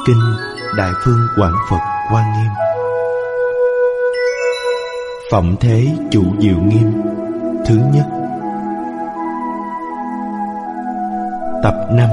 Kinh Đại Phương Quảng Phật Hoa Nghiêm. Phẩm Thế Chủ Diệu Nghiêm thứ nhất. Tập 5.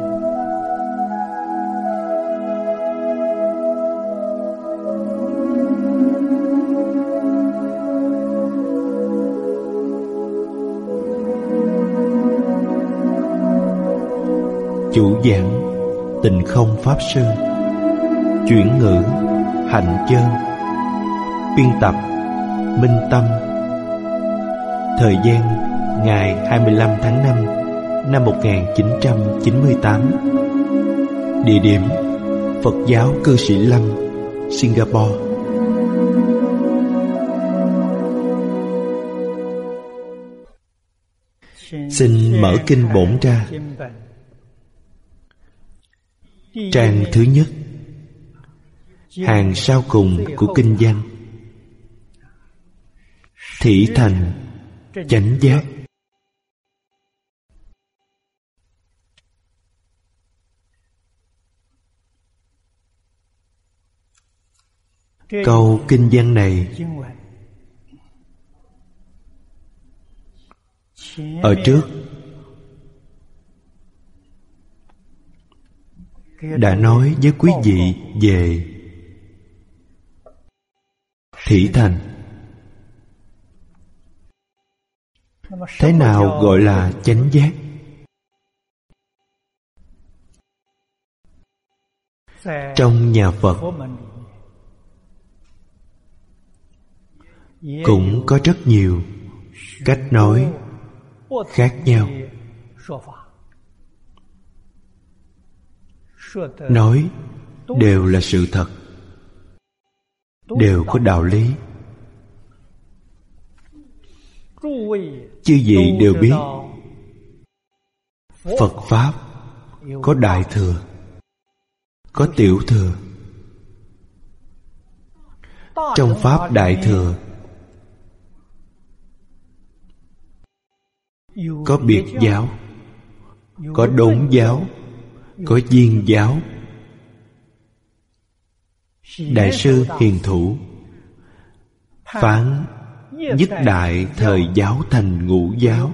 Chủ giảng Tịnh Không Pháp Sư. Chuyển ngữ Hạnh Chân. Biên tập Minh Tâm. Thời gian ngày 25 tháng 5 năm 1998. Địa điểm Phật giáo Cư Sĩ Lâm, Singapore. Xin mở kinh bổn ra. Trang thứ nhất, hàng sau cùng của kinh văn. Thị thành chánh giác. Câu kinh văn này ở trước đã nói với quý vị về thị thành. Thế nào gọi là chánh giác? Trong nhà Phật cũng có rất nhiều cách nói khác nhau. Nói đều là sự thật, đều có đạo lý. Chư vị đều biết Phật Pháp có Đại Thừa, có Tiểu Thừa. Trong Pháp Đại Thừa có biệt giáo, có đốn giáo, có viên giáo. Đại sư Hiền Thủ phán nhất đại thời giáo thành ngũ giáo.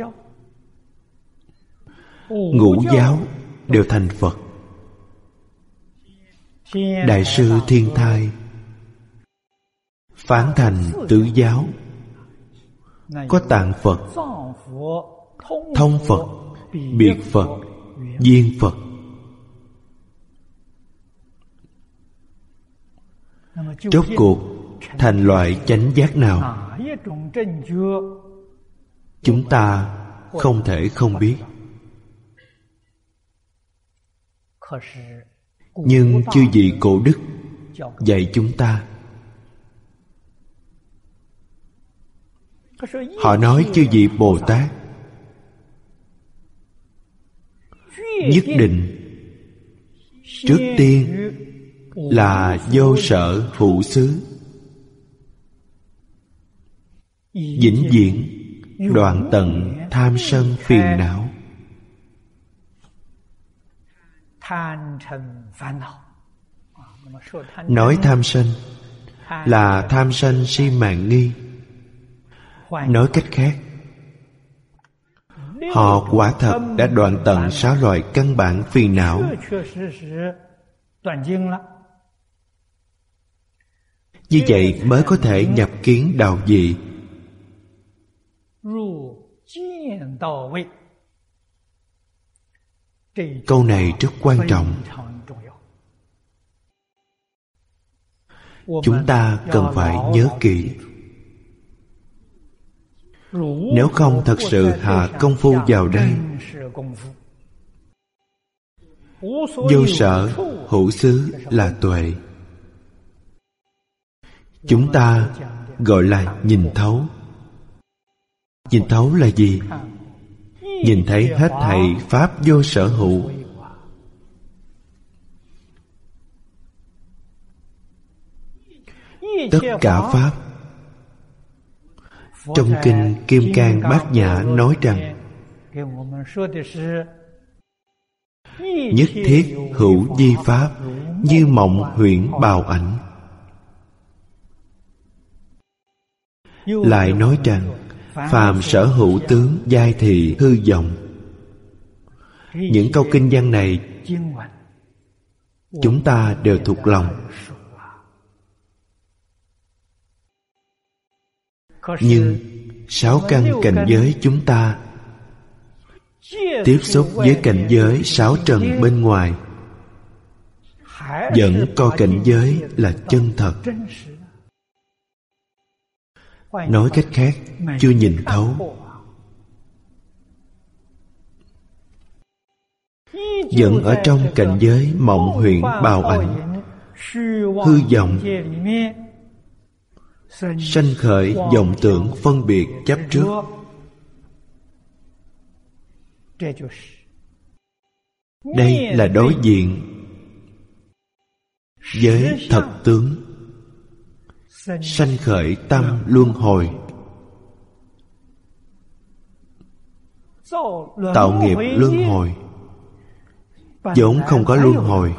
Ngũ giáo đều thành Phật. Đại sư Thiên Thai phán thành tứ giáo. Có tạng Phật, thông Phật, biệt Phật, viên Phật. Rốt cuộc thành loại chánh giác nào? Chúng ta không thể không biết. Nhưng chư vị cổ đức dạy chúng ta. Họ nói chư vị Bồ Tát nhất định trước tiên là vô sở hữu xứ, vĩnh viễn đoạn tận tham sân phiền não. Nói tham sân là tham sân si mạn nghi. Nói cách khác, họ quả thật đã đoạn tận 6 loại căn bản phiền não. Như vậy mới có thể nhập kiến đạo vị. Câu này rất quan trọng. Chúng ta cần phải nhớ kỹ. Nếu không thật sự hạ công phu vào đây, vô sở hữu xứ là tuệ. Chúng ta gọi là nhìn thấu. Nhìn thấu là gì? Nhìn thấy hết thảy pháp vô sở hữu. Tất cả pháp. Trong kinh Kim Cang Bát Nhã nói rằng nhất thiết hữu vi pháp như mộng huyễn bào ảnh. Lại nói rằng phàm sở hữu tướng giai thị hư vọng. Những câu kinh văn này chúng ta đều thuộc lòng. Nhưng 6 căn cảnh giới chúng ta tiếp xúc với cảnh giới 6 trần bên ngoài, vẫn coi cảnh giới là chân thật. Nói cách khác, chưa nhìn thấu. Vẫn ở trong cảnh giới mộng huyễn bào ảnh, hư vọng, sanh khởi vọng tưởng phân biệt chấp trước. Đây là đối diện với thật tướng, sanh khởi tâm luân hồi, tạo nghiệp luân hồi. Vốn không có luân hồi,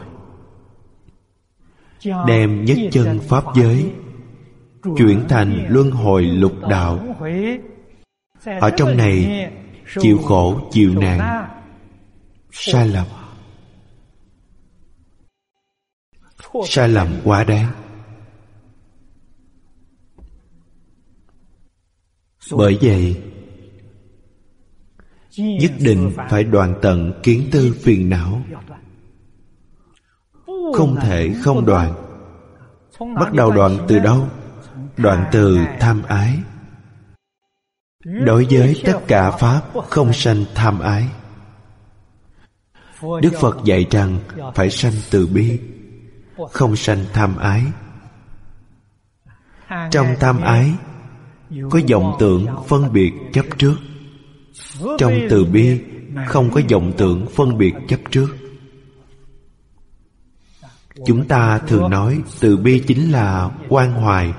đem nhất chân pháp giới chuyển thành luân hồi lục đạo. Ở trong này chịu khổ chịu nạn, sai lầm. Sai lầm quá đáng. Bởi vậy nhất định phải đoạn tận kiến tư phiền não. Không thể không đoạn. Bắt đầu đoạn từ đâu? Đoạn từ tham ái. Đối với tất cả pháp không sanh tham ái. Đức Phật dạy rằng phải sanh từ bi, không sanh tham ái. Trong tham ái có vọng tưởng phân biệt chấp trước. Trong từ bi không có vọng tưởng phân biệt chấp trước. Chúng ta thường nói từ bi chính là quan hoài,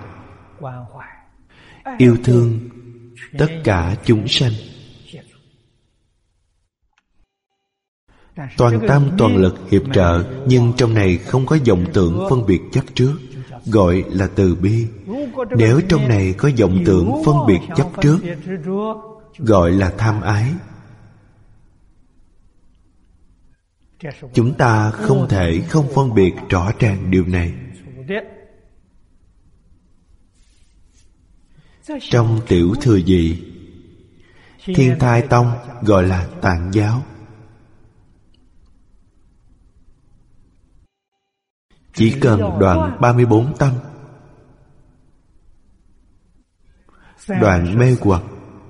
yêu thương tất cả chúng sanh, toàn tâm toàn lực hiệp trợ. Nhưng trong này không có vọng tưởng phân biệt chấp trước, gọi là từ bi. Nếu trong này có vọng tưởng phân biệt chấp trước, gọi là tham ái. Chúng ta không thể không phân biệt rõ ràng điều này. Trong tiểu thừa dị, Thiên Thai Tông gọi là Tạng giáo. Chỉ cần đoạn 34 tâm, đoạn mê hoặc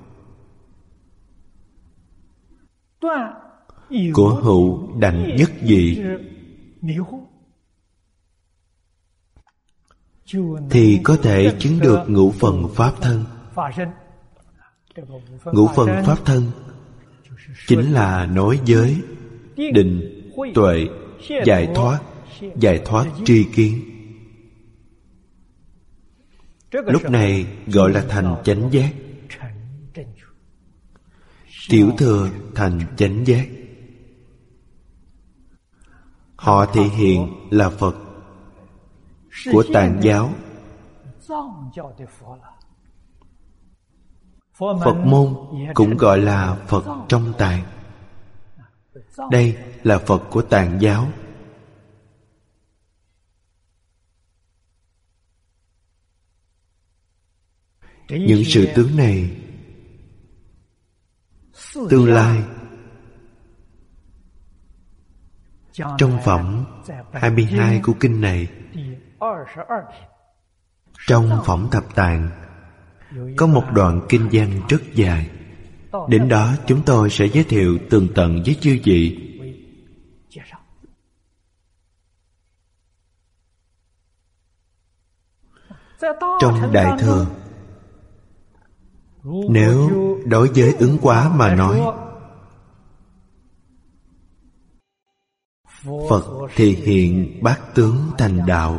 của hữu đảnh nhất dị, thì có thể chứng được ngũ phần pháp thân. Ngũ phần pháp thân chính là nói giới, định, tuệ, giải thoát tri kiến. Lúc này gọi là thành chánh giác. Tiểu thừa thành chánh giác. Họ thể hiện là Phật của Tạng giáo. Phật môn cũng gọi là Phật trong Tạng. Đây là Phật của Tạng giáo. Những sự tướng này tương lai trong phẩm 22 của kinh này, trong phẩm Thập Tạng có một đoạn kinh văn rất dài. Đến đó chúng tôi sẽ giới thiệu tường tận với chư vị. Trong Đại Thừa, nếu đối với ứng quá mà nói, Phật thì hiện bát tướng thành đạo.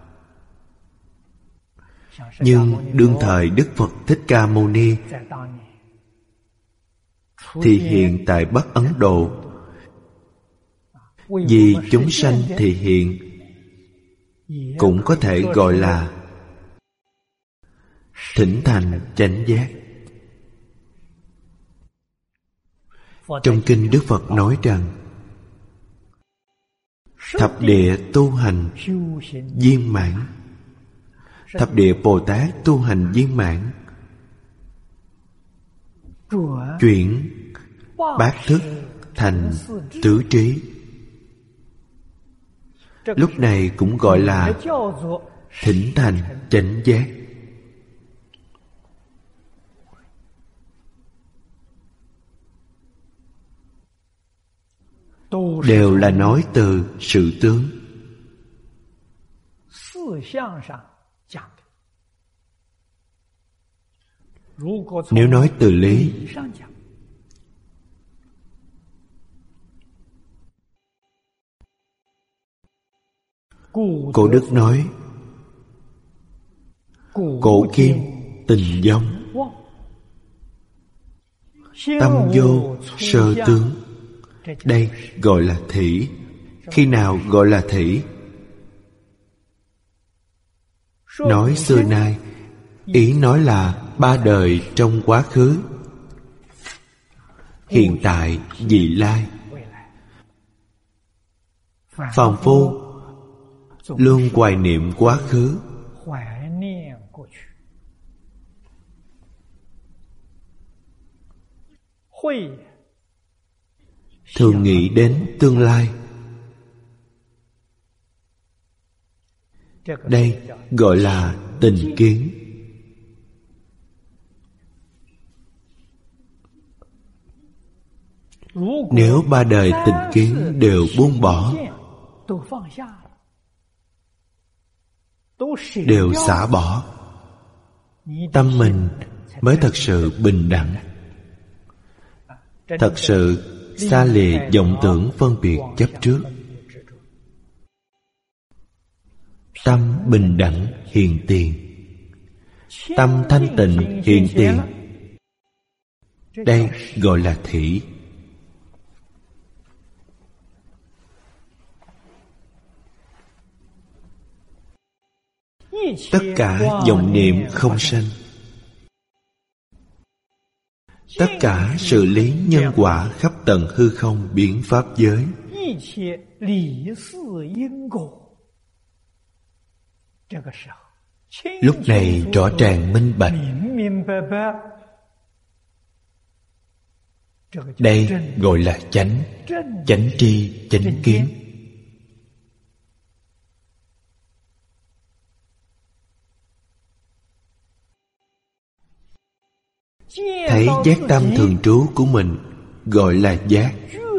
Nhưng đương thời Đức Phật Thích Ca Mâu Ni thì hiện tại Bắc Ấn Độ. Vì chúng sanh thì hiện, cũng có thể gọi là thỉnh thành chánh giác. Trong kinh Đức Phật nói rằng thập địa tu hành viên mãn, thập địa Bồ Tát tu hành viên mãn, chuyển bát thức thành tứ trí. Lúc này cũng gọi là thỉnh thành chánh giác. Đều là nói từ sự tướng. Nếu nói từ lý, Cổ Đức nói cổ kim tình vong, tâm vô sơ tướng. Đây gọi là thỉ. Khi nào gọi là thỉ? Nói xưa nay, ý nói là ba đời trong quá khứ, hiện tại, vị lai. Phàm phu luôn hoài niệm quá khứ, thường nghĩ đến tương lai. Đây gọi là tình kiến. Nếu ba đời tình kiến đều buông bỏ, đều xả bỏ, tâm mình mới thật sự bình đẳng, thật sự xa lìa vọng tưởng phân biệt chấp trước. Tâm bình đẳng hiện tiền, tâm thanh tịnh hiện tiền. Đây gọi là thỉ. Tất cả vọng niệm không sanh, tất cả sự lý nhân quả khắp tận hư không biến pháp giới, lúc này rõ ràng minh bạch. Đây gọi là chánh, chánh tri, chánh kiến. Thấy giác tâm thường trú của mình gọi là giác.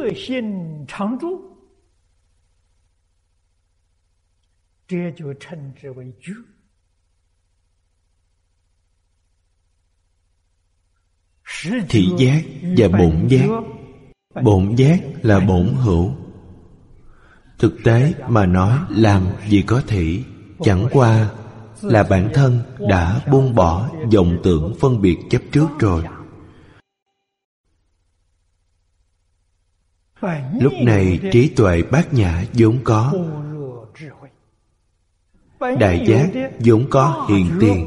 Thị giác và bổn giác. Bổn giác là bổn hữu. Thực tế mà nói làm gì có thị, chẳng qua là bản thân đã buông bỏ vọng tưởng phân biệt chấp trước rồi. Lúc này trí tuệ bát nhã vốn có, đại giác vốn có hiện tiền.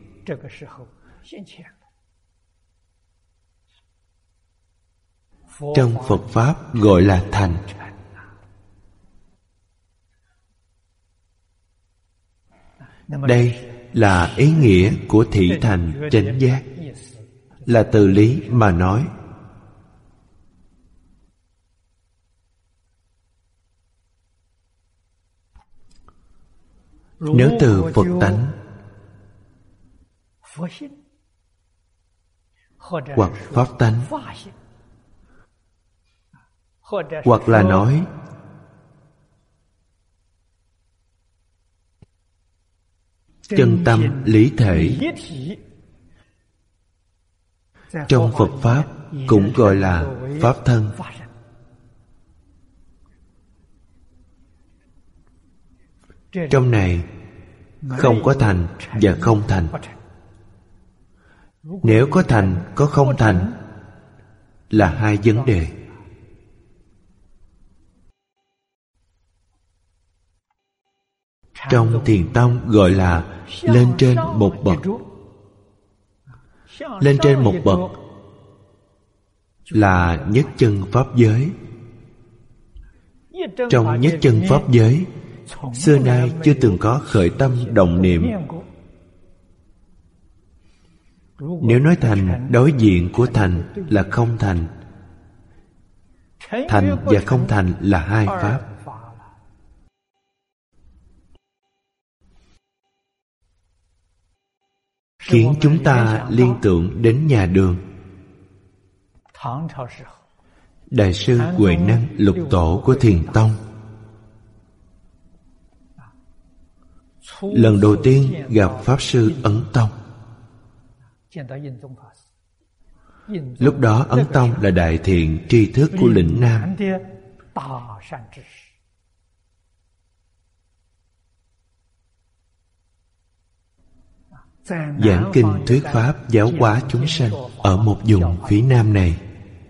Trong Phật Pháp gọi là thành. Đây là ý nghĩa của thị thành chánh giác, là từ lý mà nói. Nếu từ Phật tánh hoặc Pháp tánh, hoặc là nói chân tâm lý thể, trong Phật Pháp cũng gọi là Pháp thân. Trong này không có thành và không thành. Nếu có thành, có không thành là hai vấn đề. Trong Thiền tông gọi là lên trên một bậc. Lên trên một bậc là nhất chân pháp giới. Trong nhất chân pháp giới, xưa nay chưa từng có khởi tâm động niệm. Nếu nói thành, đối diện của thành là không thành. Thành và không thành là hai pháp. Khiến chúng ta liên tưởng đến nhà đường. Đại sư Huệ Năng lục tổ của Thiền tông, lần đầu tiên gặp Pháp Sư Ấn Tông. Lúc đó Ấn Tông là đại thiện tri thức của lĩnh Nam. Giảng kinh thuyết pháp giáo hóa chúng sanh ở một vùng phía Nam này.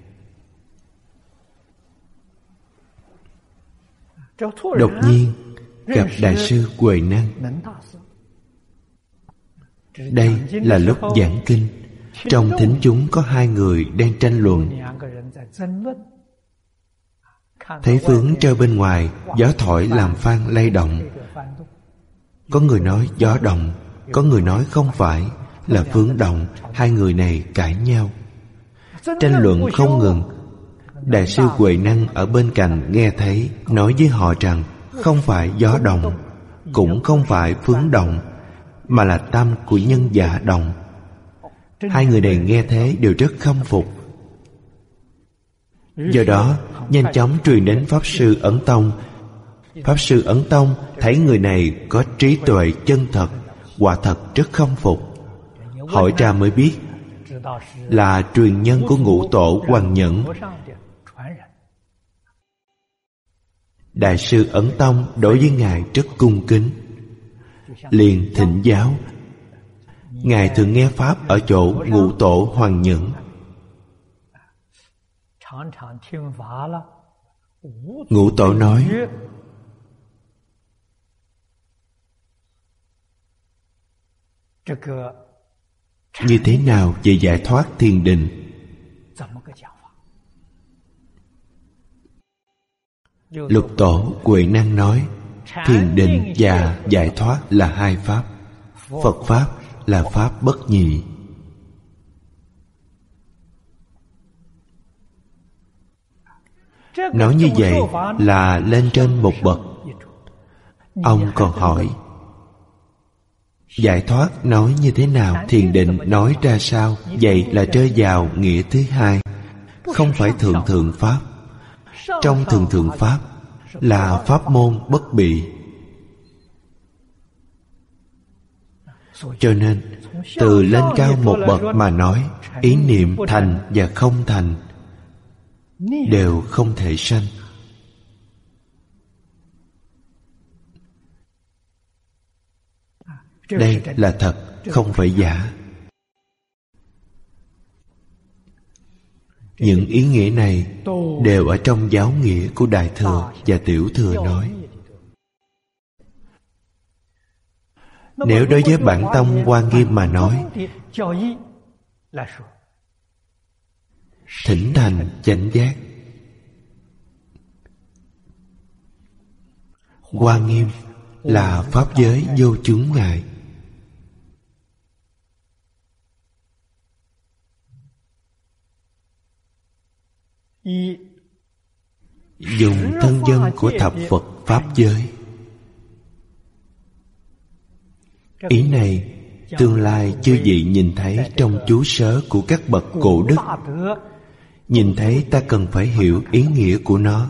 Đột nhiên gặp Đại sư Huệ Năng. Đây là lúc giảng kinh. Trong thính chúng có hai người đang tranh luận. Thấy vướng treo bên ngoài, gió thổi làm phan lay động. Có người nói gió động, có người nói không phải, là vướng động. Hai người này cãi nhau, tranh luận không ngừng. Đại sư Huệ Năng ở bên cạnh nghe thấy, nói với họ rằng không phải gió động, cũng không phải vướng động, mà là tâm của nhân dạ động. Hai người này nghe thế đều rất khâm phục. Do đó nhanh chóng truyền đến Pháp Sư Ấn Tông. Pháp Sư Ấn Tông thấy người này có trí tuệ chân thật, quả thật rất khâm phục. Hỏi ra mới biết là truyền nhân của Ngũ Tổ Hoằng Nhẫn. Đại sư Ấn Tông đối với Ngài rất cung kính, liền thỉnh giáo. Ngài thường nghe pháp ở chỗ Ngũ Tổ Hoằng Nhẫn. Ngũ Tổ nói, như thế nào về giải thoát thiền định? Lục Tổ Huệ Năng nói, thiền định và giải thoát là hai pháp. Phật pháp là pháp bất nhị. Nói như vậy là lên trên một bậc. Ông còn hỏi, giải thoát nói như thế nào, thiền định nói ra sao? Vậy là rơi vào nghĩa thứ hai, không phải thượng thượng pháp. Trong thượng thượng pháp là pháp môn bất bị. Cho nên từ lên cao một bậc mà nói, ý niệm thành và không thành đều không thể sanh. Đây là thật, không phải giả. Những ý nghĩa này đều ở trong giáo nghĩa của Đại Thừa và Tiểu Thừa nói. Nếu đối với bản tông Hoa Nghiêm mà nói, thỉnh thành chánh giác. Hoa Nghiêm là pháp giới vô chướng ngại. Dùng thân dân của thập Phật pháp giới. Ý này tương lai chư vị nhìn thấy trong chú sớ của các bậc cổ đức. Nhìn thấy ta cần phải hiểu ý nghĩa của nó.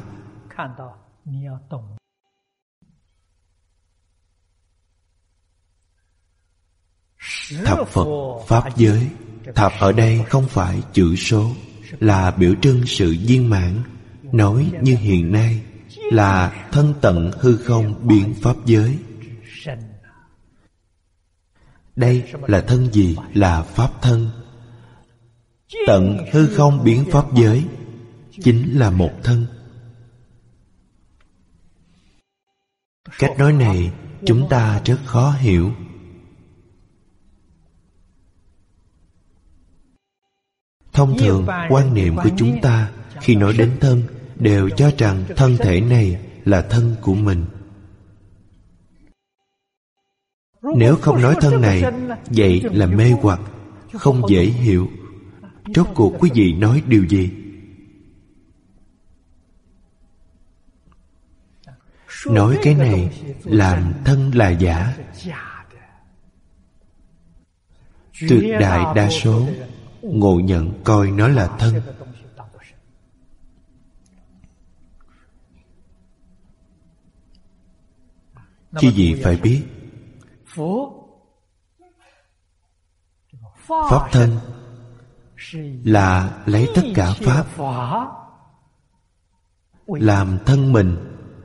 Thập Phật pháp giới. Thập ở đây không phải chữ số, là biểu trưng sự viên mãn. Nói như hiện nay là thân tận hư không biến pháp giới. Đây là thân gì? Là pháp thân. Tận hư không biến pháp giới chính là một thân. Cách nói này chúng ta rất khó hiểu. Thông thường, quan niệm của chúng ta khi nói đến thân đều cho rằng thân thể này là thân của mình. Nếu không nói thân này, vậy là mê hoặc, không dễ hiểu. Rốt cuộc quý vị nói điều gì? Nói cái này làm thân là giả. Tuyệt đại đa số ngộ nhận coi nó là thân. Quý vị phải biết, pháp thân là lấy tất cả pháp làm thân mình.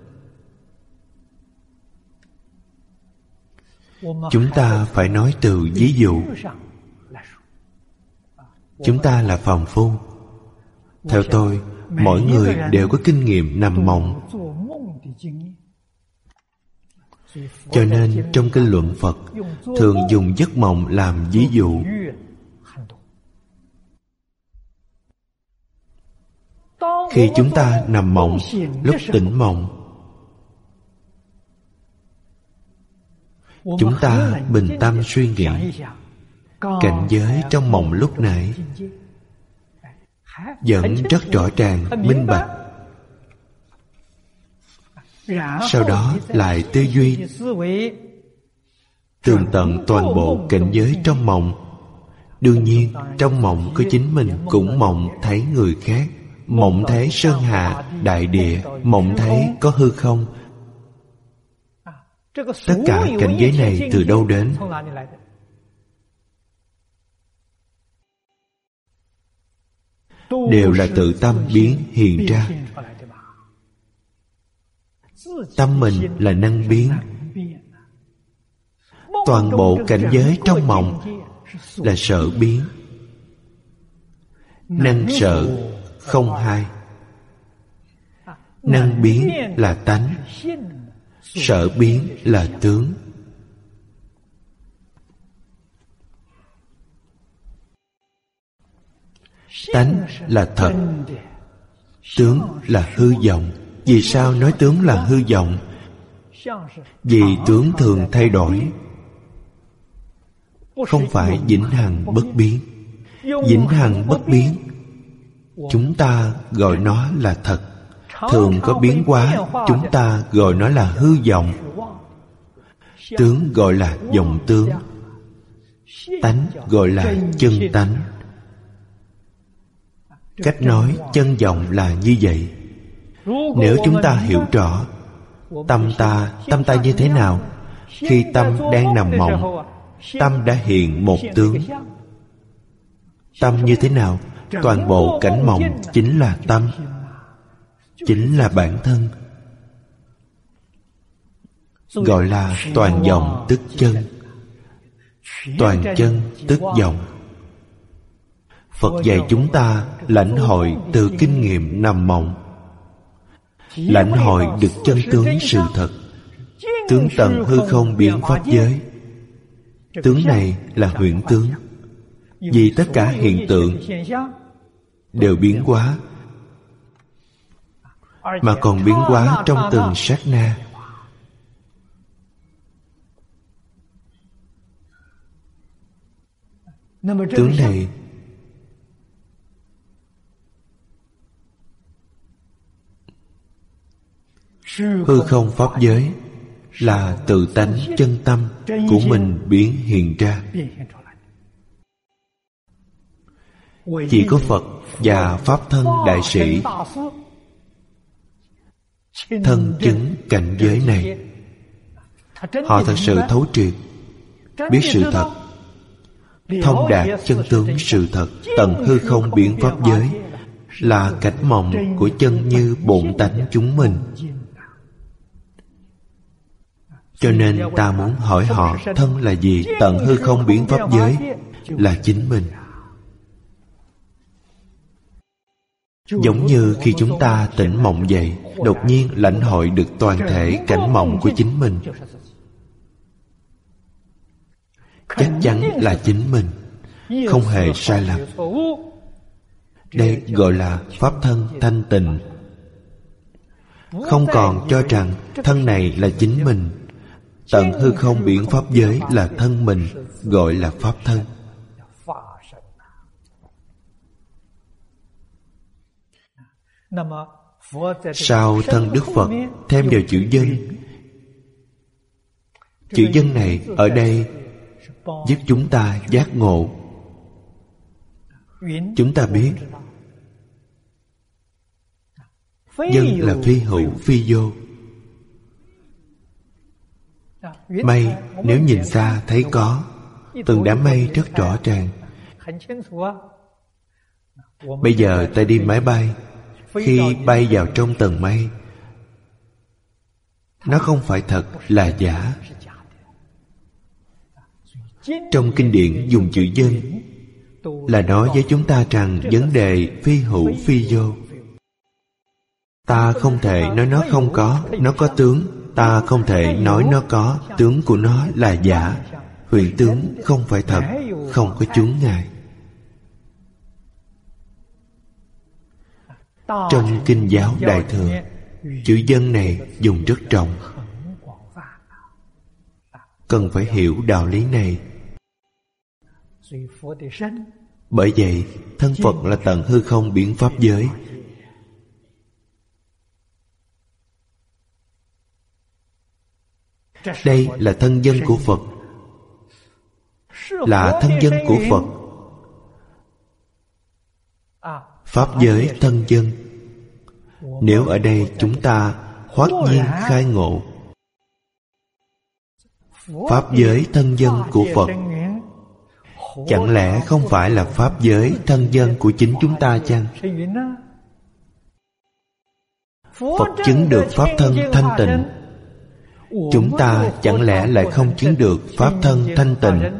Chúng ta phải nói từ ví dụ. Chúng ta là phàm phu. Theo tôi, mỗi người đều có kinh nghiệm nằm mộng. Cho nên trong kinh luận Phật thường dùng giấc mộng làm ví dụ. Khi chúng ta nằm mộng, lúc tỉnh mộng, chúng ta bình tâm suy nghĩ cảnh giới trong mộng lúc nãy vẫn rất rõ ràng, minh bạch. Sau đó lại tư duy tường tận toàn bộ cảnh giới trong mộng. Đương nhiên, trong mộng có chính mình cũng mộng thấy người khác, mộng thấy sơn hà, đại địa, mộng thấy có hư không. Tất cả cảnh giới này từ đâu đến? Đều là tự tâm biến hiện ra. Tâm mình là năng biến. Toàn bộ cảnh giới trong mộng là sở biến. Năng sở không hai. Năng biến là tánh, sở biến là tướng. Tánh là thật, tướng là hư vọng. Vì sao nói tướng là hư vọng? Vì tướng thường thay đổi, không phải vĩnh hằng bất biến. Vĩnh hằng bất biến, chúng ta gọi nó là thật. Thường có biến hóa, chúng ta gọi nó là hư vọng. Tướng gọi là vọng tướng, tánh gọi là chân tánh. Cách nói chân vọng là như vậy. Nếu chúng ta hiểu rõ tâm ta như thế nào, khi tâm đang nằm mộng, tâm đã hiện một tướng. Tâm như thế nào? Toàn bộ cảnh mộng chính là tâm, chính là bản thân. Gọi là toàn vọng tức chân, toàn chân tức vọng. Phật dạy chúng ta lãnh hội từ kinh nghiệm nằm mộng, lãnh hội được chân tướng sự thật. Tướng tận hư không biến pháp giới. Tướng này là huyễn tướng. Vì tất cả hiện tượng đều biến hóa, mà còn biến hóa trong từng sát na. Tướng này hư không pháp giới là tự tánh chân tâm của mình biến hiện ra. Chỉ có Phật và Pháp thân đại sĩ thân chứng cảnh giới này. Họ thật sự thấu triệt, biết sự thật, thông đạt chân tướng sự thật. Tận hư không biến pháp giới là cảnh mộng của chân như bổn tánh chúng mình. Cho nên ta muốn hỏi họ thân là gì? Tận hư không biến pháp giới là chính mình. Giống như khi chúng ta tỉnh mộng dậy, đột nhiên lãnh hội được toàn thể cảnh mộng của chính mình. chắc chắn là chính mình, không hề sai lầm. Đây gọi là pháp thân thanh tịnh. Không còn cho rằng thân này là chính mình, tận hư không biển pháp giới là thân mình, gọi là pháp thân. Sau thân Đức Phật thêm vào chữ dân. Chữ dân này ở đây giúp chúng ta giác ngộ. Chúng ta biết dân là phi hữu phi vô. Mây nếu nhìn xa thấy có, từng đám mây rất rõ ràng. Bây giờ ta đi máy bay, khi bay vào trong tầng mây, nó không phải thật, là giả. Trong kinh điển dùng chữ dân là nói với chúng ta rằng vấn đề phi hữu phi vô. Ta không thể nói nó không có, nó có tướng. Ta không thể nói nó có, tướng của nó là giả. Huyền tướng không phải thật, không có chướng ngại. Trong kinh giáo Đại Thừa, chữ dân này dùng rất rộng. Cần phải hiểu đạo lý này. Bởi vậy, thân Phật là tận hư không biển pháp giới. Đây là thân dân của Phật, là thân dân của Phật. Pháp giới thân dân. Nếu ở đây chúng ta hoát nhiên khai ngộ pháp giới thân dân của Phật, chẳng lẽ không phải là pháp giới thân dân của chính chúng ta chăng? Phật chứng được pháp thân thanh tịnh, chúng ta chẳng lẽ lại không chứng được pháp thân thanh tịnh?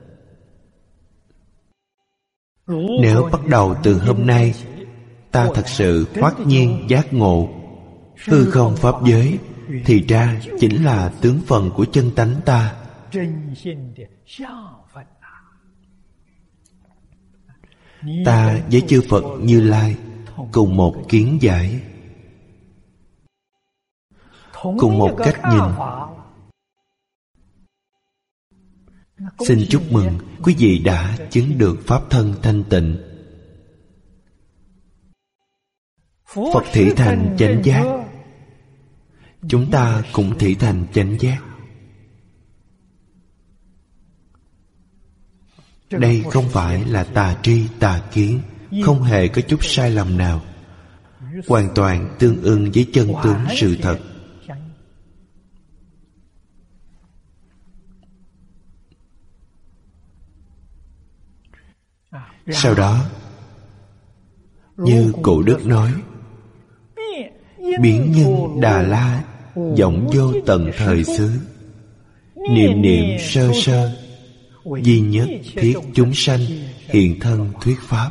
Nếu bắt đầu từ hôm nay ta thật sự hoát nhiên giác ngộ hư không pháp giới, thì ra chính là tướng phần của chân tánh ta. Ta với chư Phật Như Lai cùng một kiến giải, cùng một cách nhìn. Xin chúc mừng quý vị đã chứng được pháp thân thanh tịnh. Phật thị thành chánh giác, chúng ta cũng thị thành chánh giác. Đây không phải là tà tri tà kiến, không hề có chút sai lầm nào, hoàn toàn tương ưng với chân tướng sự thật. Sau đó, như Cụ Đức nói, biến nhân Đà La vọng vô tận thời xứ, niệm niệm sơ sơ, duy nhất thiết chúng sanh, hiện thân thuyết pháp.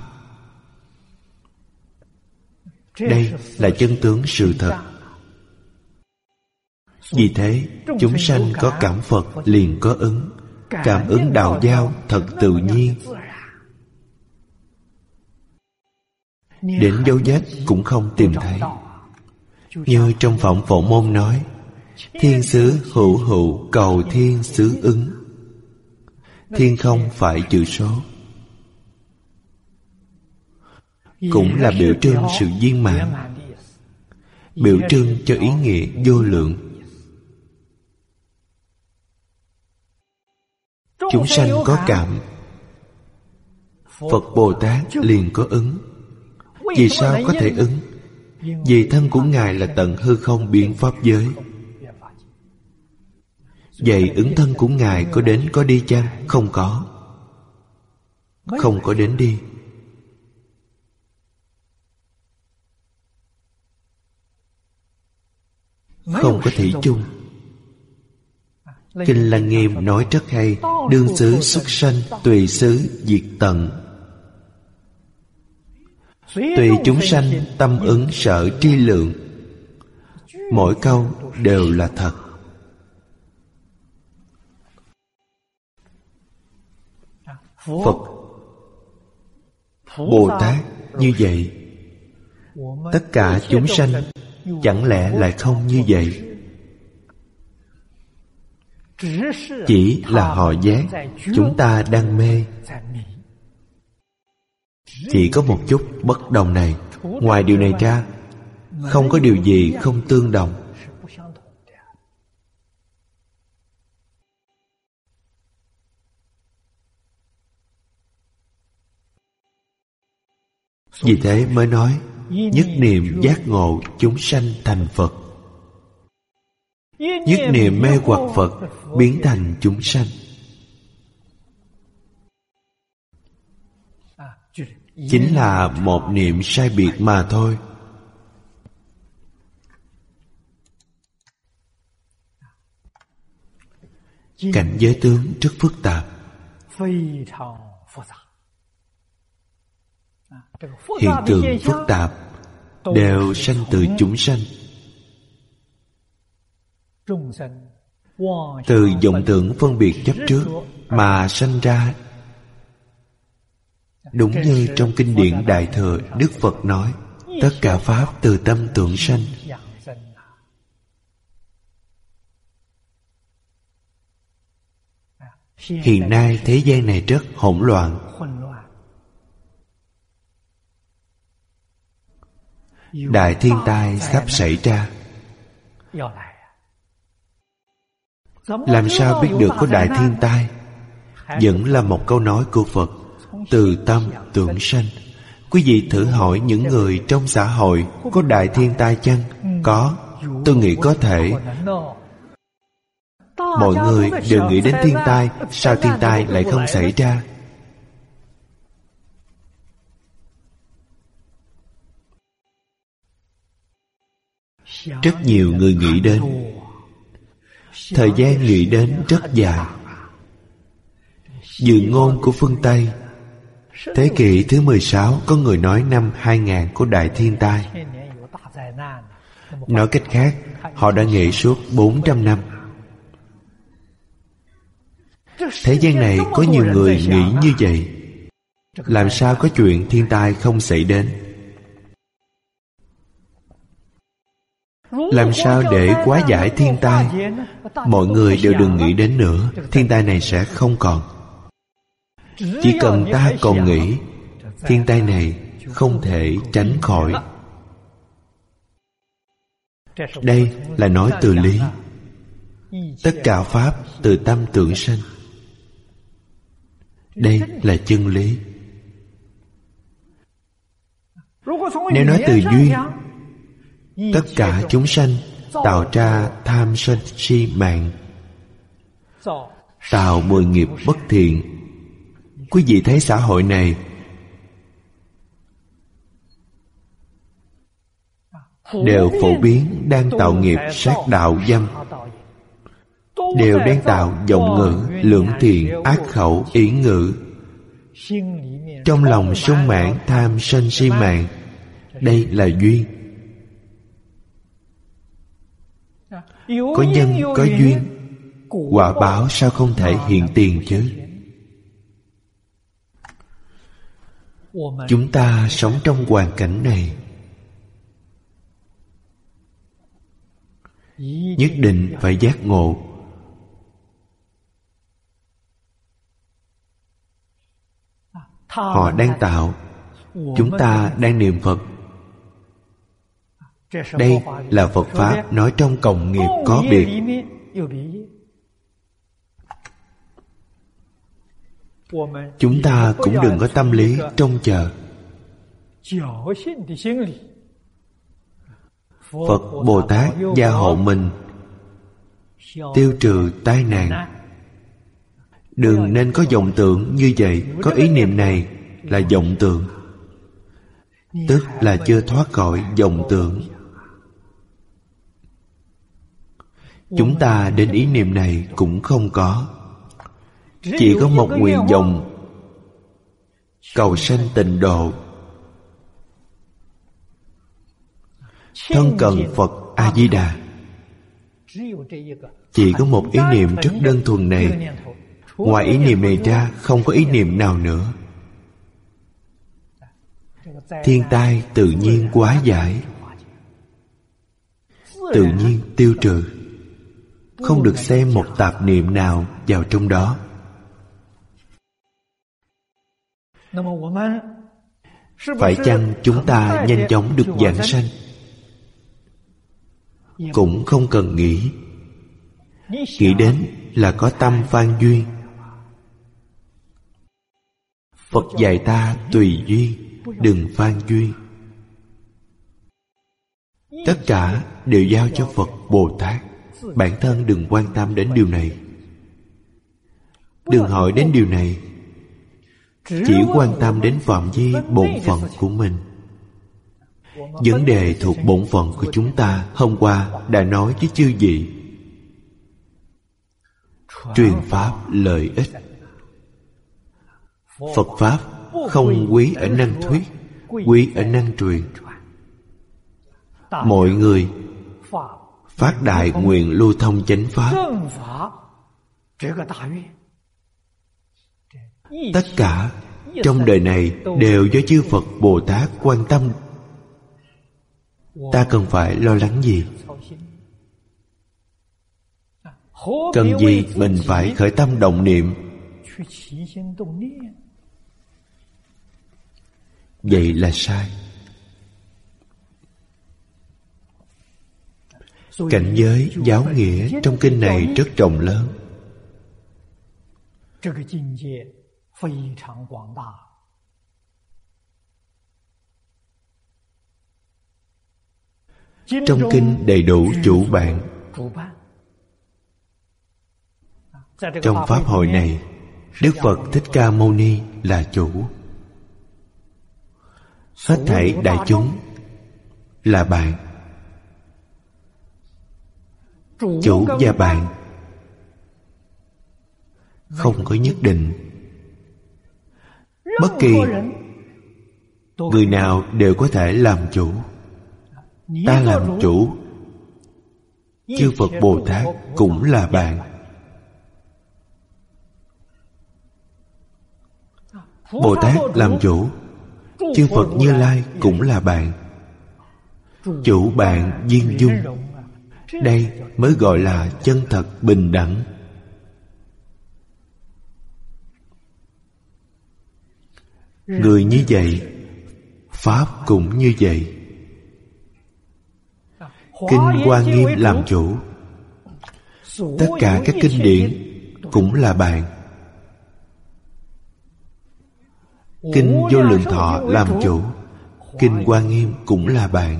Đây là chân tướng sự thật. Vì thế, chúng sanh có cảm Phật liền có ứng, cảm ứng đạo giao thật tự nhiên. Đến dấu vết cũng không tìm thấy. Như trong Phẩm Phổ Môn nói, thiên xứ hữu hữu cầu thiên xứ ứng. Thiên không phải chữ số, cũng là biểu trưng sự viên mãn, biểu trưng cho ý nghĩa vô lượng. Chúng sanh có cảm, Phật Bồ Tát liền có ứng. Vì sao có thể ứng? Vì thân của Ngài là tận hư không biến pháp giới. Vậy ứng thân của Ngài có đến có đi chăng? Không có. Không có đến đi. Không có thủy chung. Kinh Lăng Nghiêm nói rất hay, đương xứ xuất sanh, tùy xứ diệt tận. Tùy chúng sanh tâm ứng sở tri lượng. Mỗi câu đều là thật. Phật, Bồ Tát như vậy, tất cả chúng sanh chẳng lẽ lại không như vậy? Chỉ là họ giác chúng ta đang mê. Chỉ có một chút bất đồng này. Ngoài điều này ra, không có điều gì không tương đồng. Vì thế mới nói nhất niệm giác ngộ chúng sanh thành Phật. Nhất niệm mê hoặc Phật biến thành chúng sanh. Chính là một niệm sai biệt mà thôi. Cảnh giới tướng rất phức tạp. Hiện tượng phức tạp đều sanh từ chúng sanh. Từ vọng tưởng phân biệt chấp trước mà sanh ra. Đúng như trong kinh điển Đại Thừa, Đức Phật nói, tất cả pháp từ tâm tưởng sanh. Hiện nay thế gian này rất hỗn loạn. Đại thiên tai sắp xảy ra. Làm sao biết được có đại thiên tai? Vẫn là một câu nói của Phật, từ tâm tưởng sanh. Quý vị thử hỏi những người trong xã hội, có đại thiên tai chăng? Có, tôi nghĩ có thể. Mọi người đều nghĩ đến thiên tai, sao thiên tai lại không xảy ra? Rất nhiều người nghĩ đến. Thời gian nghĩ đến rất dài. Dự ngôn của phương Tây, thế kỷ thứ 16 có người nói năm 2000 có đại thiên tai. Nói cách khác, họ đã nghĩ suốt 400 năm. Thế gian này có nhiều người nghĩ như vậy. Làm sao có chuyện thiên tai không xảy đến? Làm sao để hóa giải thiên tai? Mọi người đều đừng nghĩ đến nữa, thiên tai này sẽ không còn. Chỉ cần ta còn nghĩ, thiên tai này không thể tránh khỏi. Đây là nói từ lý. Tất cả pháp từ tâm tưởng sanh. Đây là chân lý. Nếu nói từ duyên, tất cả chúng sanh tạo ra tham sân si mạng, tạo 10 nghiệp bất thiện. Quý vị thấy xã hội này đều phổ biến đang tạo nghiệp sát đạo dâm, đều đang tạo vọng ngữ, lưỡng thiện, ác khẩu, ý ngữ. Trong lòng sung mãn tham sân si mạng. Đây là duyên. Có nhân có duyên, quả báo sao không thể hiện tiền chứ? Chúng ta sống trong hoàn cảnh này, nhất định phải giác ngộ. Họ đang tạo, chúng ta đang niệm Phật. Đây là Phật Pháp nói trong cộng nghiệp có biệt. Chúng ta cũng đừng có tâm lý trông chờ. Phật Bồ Tát gia hộ mình, tiêu trừ tai nạn. Đừng nên có vọng tưởng như vậy. Có ý niệm này là vọng tưởng, tức là chưa thoát khỏi vọng tưởng. Chúng ta đến ý niệm này cũng không có. Chỉ có một nguyện vọng cầu sanh tịnh độ, thân cận Phật A-di-đà. Chỉ có một ý niệm rất đơn thuần này Ngoài ý niệm này ra không có ý niệm nào nữa. Thiên tai tự nhiên hóa giải, tự nhiên tiêu trừ. Không được xem một tạp niệm nào vào trong đó. Phải chăng chúng ta nhanh chóng được giảng sanh? Cũng không cần nghĩ. Nghĩ đến là có tâm phan duyên. Phật dạy ta tùy duyên, đừng phan duyên. Tất cả đều giao cho Phật Bồ Tát. Bản thân đừng quan tâm đến điều này, đừng hỏi đến điều này. Chỉ quan tâm đến phạm vi bổn phận của mình. Vấn đề thuộc bổn phận của chúng ta hôm qua đã nói với chư vị. Truyền pháp lợi ích. Phật pháp không quý ở năng thuyết, quý ở năng truyền. Mọi người phát đại nguyện lưu thông chánh pháp. Tất cả trong đời này đều do chư Phật Bồ Tát quan tâm. Ta cần phải lo lắng gì? Cần gì mình phải khởi tâm động niệm? Vậy là sai. Cảnh giới giáo nghĩa trong kinh này rất rộng lớn. Trong kinh đầy đủ chủ bạn. Trong pháp hội này, Đức Phật Thích Ca Mâu Ni là chủ. Hết thảy đại chúng là bạn. Chủ và bạn không có nhất định. Bất kỳ người nào đều có thể làm chủ. Ta làm chủ, chư Phật Bồ Tát cũng là bạn. Bồ Tát làm chủ, chư Phật Như Lai cũng là bạn. Chủ bạn viên dung. Đây mới gọi là chân thật bình đẳng. Người như vậy, pháp cũng như vậy. Kinh Hoa Nghiêm làm chủ. Tất cả các kinh điển cũng là bạn. Kinh Vô Lượng Thọ làm chủ. Kinh Hoa Nghiêm cũng là bạn.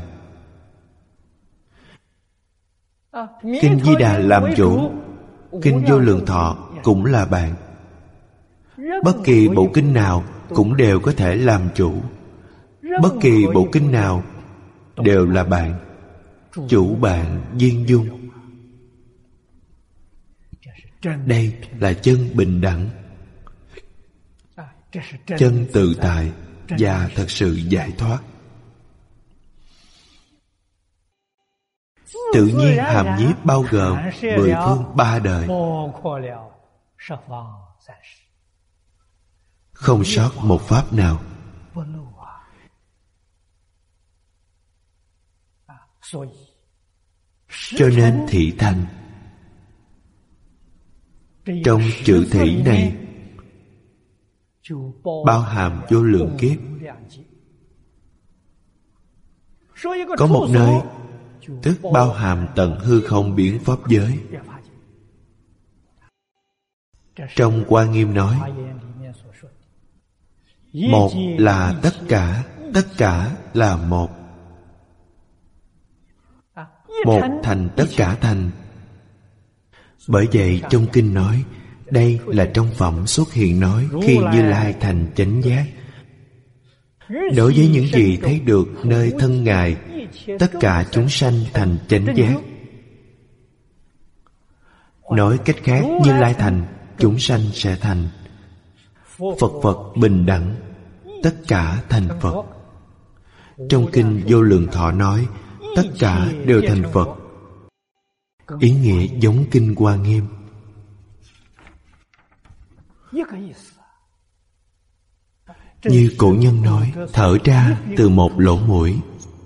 Kinh Di Đà làm chủ. Kinh Vô Lượng Thọ cũng là bạn. Bất kỳ bộ kinh nào cũng đều có thể làm chủ. Bất kỳ bộ kinh nào đều là bạn. Chủ bạn viên dung. Đây là chân bình đẳng, chân tự tại và thật sự giải thoát. Tự nhiên hàm nhiếp bao gồm 10 phương 3 đời, không sót một pháp nào. Cho nên thị thành. Trong chữ thị này bao hàm vô lượng kiếp. Có một nơi tức bao hàm tận hư không biến pháp giới. Trong Hoa Nghiêm nói, một là tất cả, tất cả là một. Một thành tất cả thành. Bởi vậy trong kinh nói, đây là trong phẩm xuất hiện nói khi Như Lai thành chánh giác. Đối với những gì thấy được nơi thân Ngài, tất cả chúng sanh thành chánh giác. Nói cách khác, Như Lai thành, chúng sanh sẽ thành. Phật bình đẳng, tất cả thành Phật. Trong kinh Vô Lượng Thọ nói, tất cả đều thành Phật. Ý nghĩa giống kinh Hoa Nghiêm. Như cổ nhân nói, thở ra từ một lỗ mũi,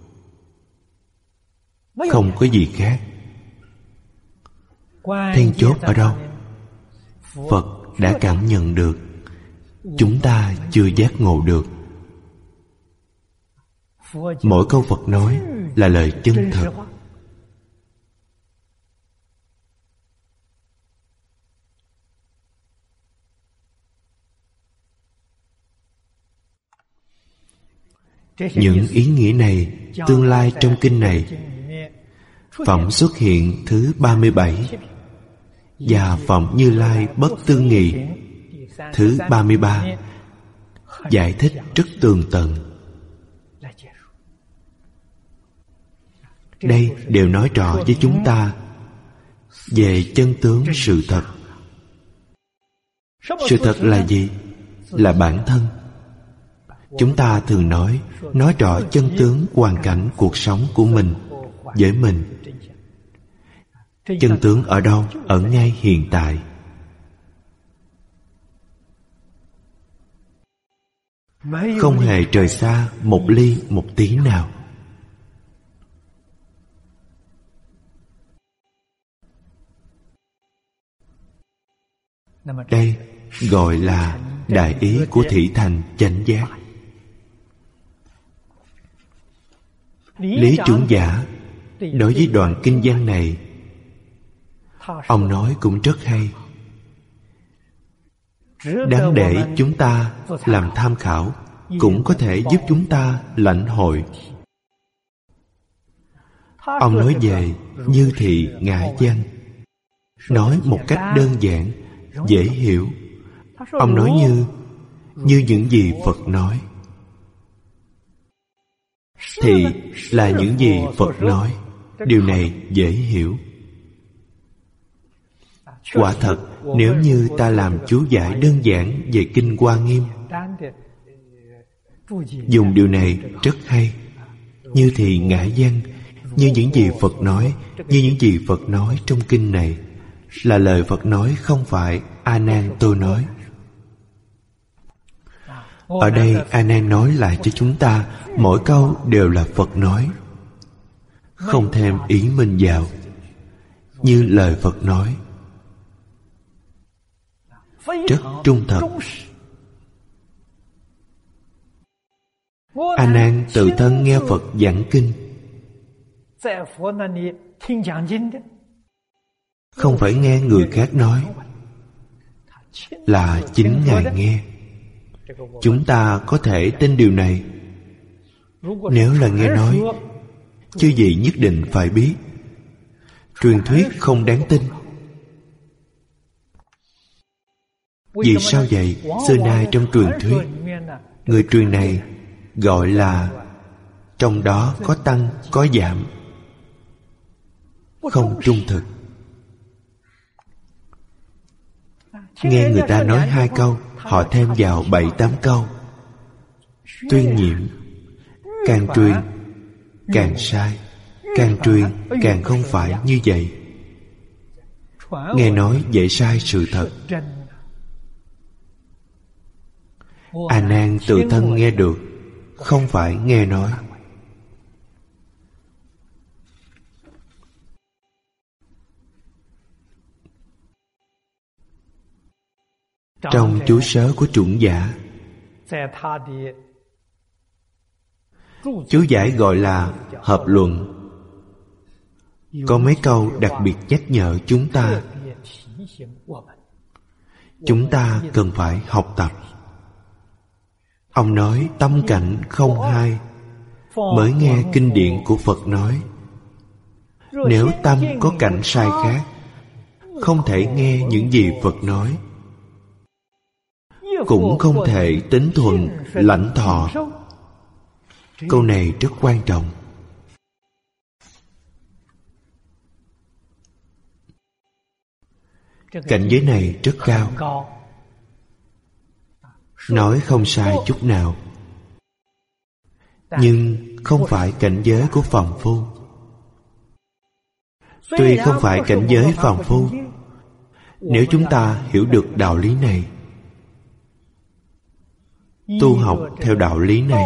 không có gì khác. Then chốt ở đâu? Phật đã cảm nhận được, chúng ta chưa giác ngộ được. Mỗi câu Phật nói là lời chân thật. Những ý nghĩa này tương lai trong kinh này, phẩm xuất hiện thứ 37 và phẩm Như Lai bất tư nghị thứ 33 giải thích rất tường tận. Đây đều nói rõ với chúng ta về chân tướng sự thật. Sự thật là gì? Là bản thân. Chúng ta thường nói rõ chân tướng hoàn cảnh cuộc sống của mình với mình. Chân tướng ở đâu? Ở ngay hiện tại. Không hề rời xa một ly một tí nào. Đây gọi là đại ý của thị thành chánh giác. Lý Trưởng Giả đối với đoạn kinh văn này, ông nói cũng rất hay, đáng để chúng ta làm tham khảo, cũng có thể giúp chúng ta lãnh hội. Ông nói về như thị ngã văn, nói một cách đơn giản, dễ hiểu. Ông nói như những gì Phật nói. Thì là những gì Phật nói. Điều này dễ hiểu. Quả thật, nếu như ta làm chú giải đơn giản về Kinh Hoa Nghiêm, dùng điều này rất hay. Như thì ngã văn, như những gì Phật nói, như những gì Phật nói trong kinh này là lời Phật nói, không phải A Nan tôi nói. Ở đây A Nan nói lại cho chúng ta, mỗi câu đều là Phật nói, không thêm ý mình vào, như lời Phật nói, rất trung thật. A Nan tự thân nghe Phật giảng kinh, không phải nghe người khác nói, là chính Ngài nghe. Chúng ta có thể tin điều này. Nếu là nghe nói, chư vị nhất định phải biết. Truyền thuyết không đáng tin. Vì sao vậy? Xưa nay trong truyền thuyết, người truyền này gọi là trong đó có tăng có giảm, không trung thực. Nghe người ta nói 2 câu, họ thêm vào 7-8 câu. Tuyên nhiệm, càng truyền càng sai, càng truyền càng không phải như vậy. Nghe nói dễ sai sự thật. A Nan tự thân nghe được, không phải nghe nói. Trong chú sớ của Trưởng Giả, chú giải gọi là hợp luận, có mấy câu đặc biệt nhắc nhở chúng ta. Chúng ta cần phải học tập. Ông nói tâm cảnh không hai, mới nghe kinh điển của Phật nói. Nếu tâm có cảnh sai khác, không thể nghe những gì Phật nói, cũng không thể tín thuận lãnh thọ. Câu này rất quan trọng. Cảnh giới này rất cao, nói không sai chút nào. Nhưng không phải cảnh giới của phàm phu. Tuy không phải cảnh giới phàm phu, nếu chúng ta hiểu được đạo lý này, tu học theo đạo lý này.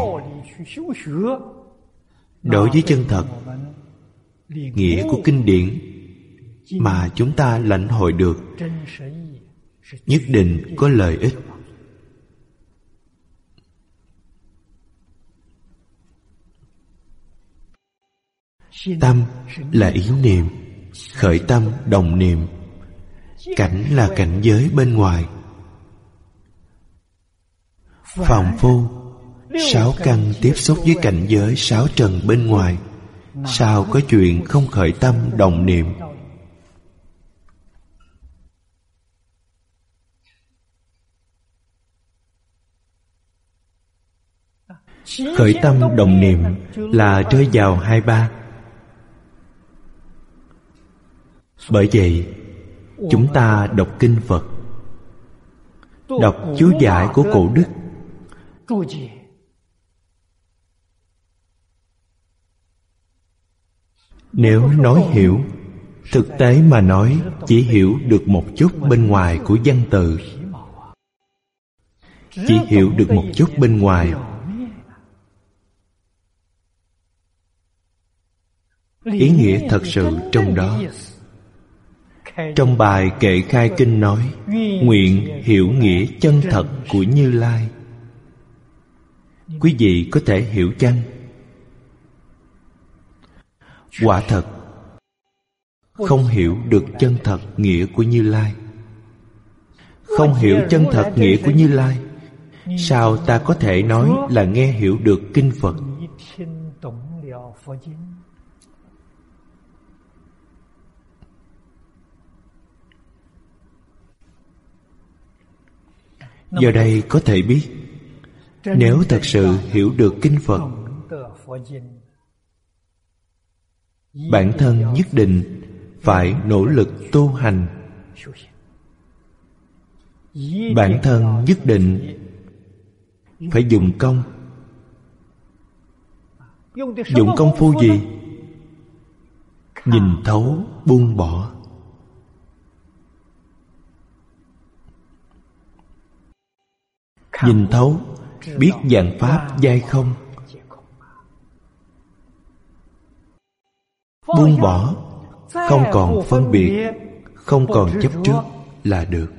Đối với chân thật, nghĩa của kinh điển mà chúng ta lãnh hội được nhất định có lợi ích. Tâm là ý niệm, khởi tâm đồng niệm. Cảnh là cảnh giới bên ngoài. Phàm phu sáu căn tiếp xúc với cảnh giới sáu trần bên ngoài, sao có chuyện không khởi tâm đồng niệm? Khởi tâm đồng niệm là rơi vào hai ba. Bởi vậy chúng ta đọc kinh Phật, đọc chú giải của cổ đức, nếu nói hiểu, thực tế mà nói chỉ hiểu được một chút bên ngoài của văn tự, chỉ hiểu được một chút bên ngoài. Ý nghĩa thật sự trong đó. Trong bài Kệ Khai Kinh nói, nguyện hiểu nghĩa chân thật của Như Lai. Quý vị có thể hiểu chăng? Quả thật không hiểu được chân thật nghĩa của Như Lai. Không hiểu chân thật nghĩa của Như Lai, sao ta có thể nói là nghe hiểu được kinh Phật? Giờ đây có thể biết, nếu thật sự hiểu được kinh Phật, bản thân nhất định phải nỗ lực tu hành. Bản thân nhất định phải dùng công. Dụng công phu gì? Nhìn thấu, buông bỏ. Nhìn thấu, biết vạn pháp giai không. Buông bỏ, không còn phân biệt, không còn chấp trước là được.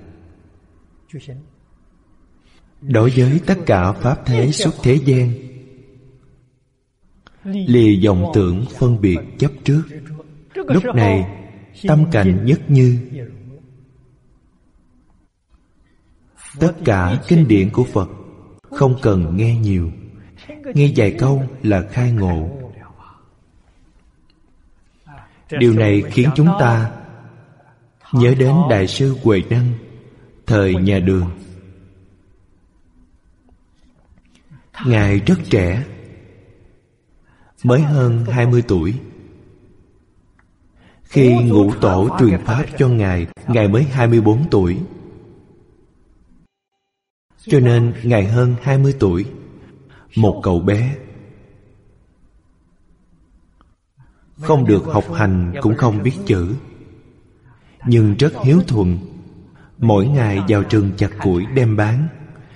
Đối với tất cả pháp thế xuất thế gian, lìa vọng tưởng phân biệt chấp trước, lúc này tâm cảnh nhất như. Tất cả kinh điển của Phật không cần nghe nhiều, nghe vài câu là khai ngộ. Điều này khiến chúng ta nhớ đến Đại sư Huệ Năng thời nhà Đường. Ngài rất trẻ, mới hơn 20 tuổi. Khi Ngũ Tổ truyền pháp cho Ngài, Ngài mới 24 tuổi. Cho nên Ngài hơn 20 tuổi, một cậu bé, không được học hành cũng không biết chữ, nhưng rất hiếu thuận. Mỗi ngày vào rừng chặt củi đem bán.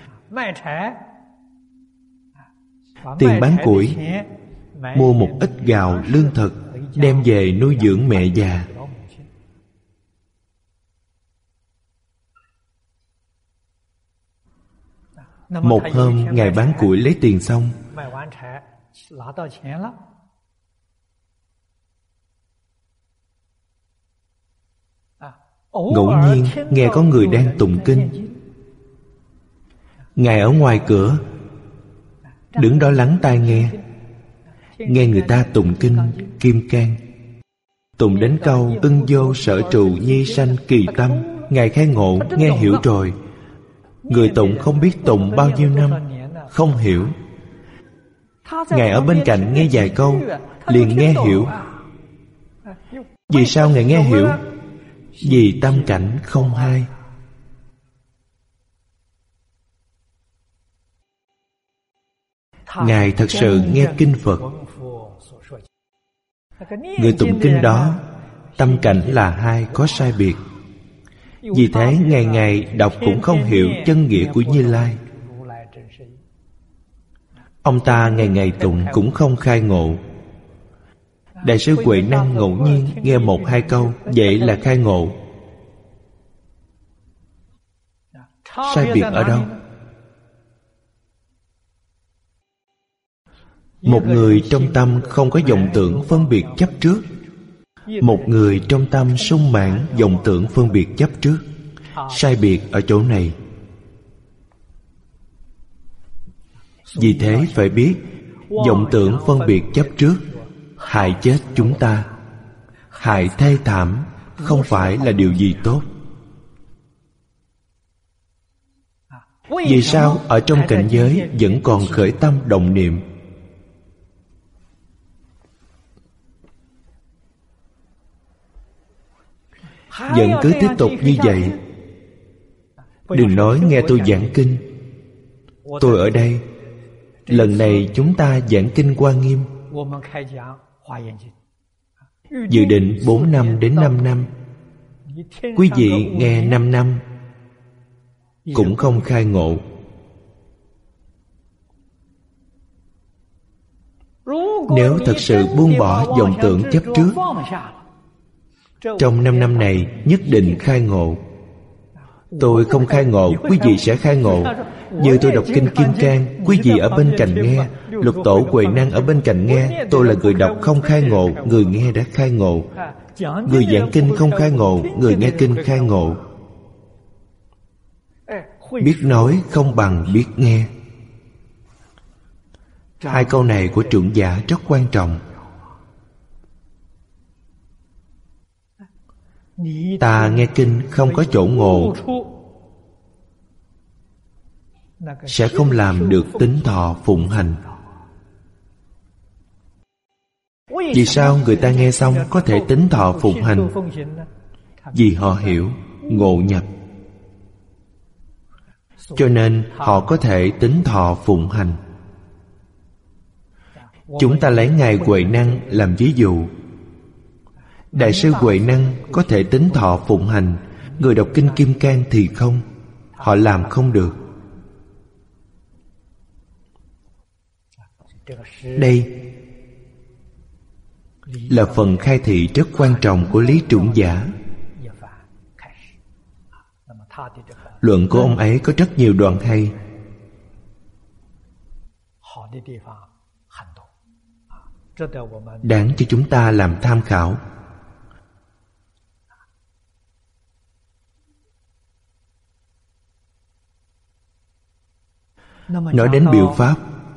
Tiền bán củi, mua một ít gạo lương thực, đem về nuôi dưỡng mẹ già. Một hôm Ngài bán củi lấy tiền xong, ngẫu nhiên nghe có người đang tụng kinh. Ngài ở ngoài cửa, đứng đó lắng tai nghe. Nghe người ta tụng kinh Kim Cang, tụng đến câu ưng vô sở trụ nhi sanh kỳ tâm. Ngài khai ngộ, nghe hiểu rồi. Người tụng không biết tụng bao nhiêu năm, không hiểu. Ngài ở bên cạnh nghe vài câu, liền nghe hiểu. Vì sao Ngài nghe hiểu? Vì tâm cảnh không hai. Ngài thật sự nghe kinh Phật. Người tụng kinh đó, tâm cảnh là hai, có sai biệt. Vì thế ngày ngày đọc cũng không hiểu chân nghĩa của Như Lai. Ông ta ngày ngày tụng cũng không khai ngộ. Đại sư Huệ Năng ngẫu nhiên nghe 1-2 câu, vậy là khai ngộ. Sai biệt ở đâu? Một người trong tâm không có vọng tưởng phân biệt chấp trước, một người trong tâm sung mãn vọng tưởng phân biệt chấp trước. Sai biệt ở chỗ này. Vì thế phải biết, vọng tưởng phân biệt chấp trước hại chết chúng ta, hại thê thảm, không phải là điều gì tốt. Vì sao ở trong cảnh giới vẫn còn khởi tâm động niệm? Vẫn cứ tiếp tục như vậy. Đừng nói nghe tôi giảng kinh. Tôi ở đây. Lần này chúng ta giảng kinh Hoa Nghiêm, dự định 4 năm đến 5 năm. Quý vị nghe 5 năm cũng không khai ngộ. Nếu thật sự buông bỏ vọng tưởng chấp trước, trong 5 năm này nhất định khai ngộ. Tôi không khai ngộ, quý vị sẽ khai ngộ. Như tôi đọc kinh Kim Cang, quý vị ở bên cạnh nghe, Lục Tổ Huệ Năng ở bên cạnh nghe. Tôi là người đọc không khai ngộ, người nghe đã khai ngộ. Người giảng kinh không khai ngộ, người nghe kinh khai ngộ. Biết nói không bằng biết nghe. 2 câu này của trưởng giả rất quan trọng. Ta nghe kinh không có chỗ ngộ, sẽ không làm được tín thọ phụng hành. Vì sao người ta nghe xong có thể tín thọ phụng hành? Vì họ hiểu, ngộ nhập, cho nên họ có thể tín thọ phụng hành. Chúng ta lấy Ngài Huệ Năng làm ví dụ. Đại sư Huệ Năng có thể tín thọ phụng hành, người đọc kinh Kim Cang thì không. Họ làm không được. Đây là phần khai thị rất quan trọng của Lý Trưởng Giả. Luận của ông ấy có rất nhiều đoạn hay. Đáng cho chúng ta làm tham khảo. Nói đến biểu pháp,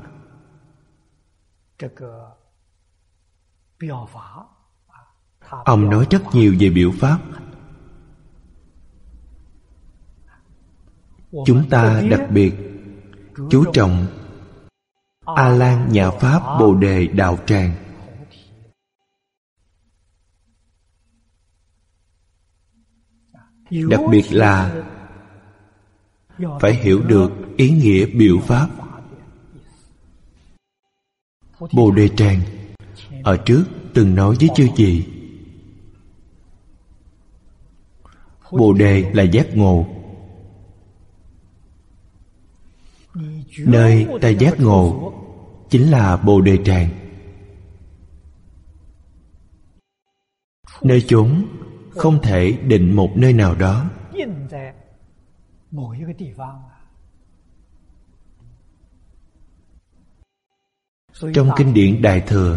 ông nói rất nhiều về biểu pháp. Chúng ta đặc biệt chú trọng A-lan nhà pháp Bồ Đề đạo tràng. Đặc biệt là phải hiểu được ý nghĩa biểu pháp. Bồ Đề tràng ở trước từng nói với chư vị, Bồ Đề là giác ngộ. Nơi ta giác ngộ chính là Bồ Đề tràng. Nơi chốn không thể định một nơi nào đó. Trong kinh điển Đại Thừa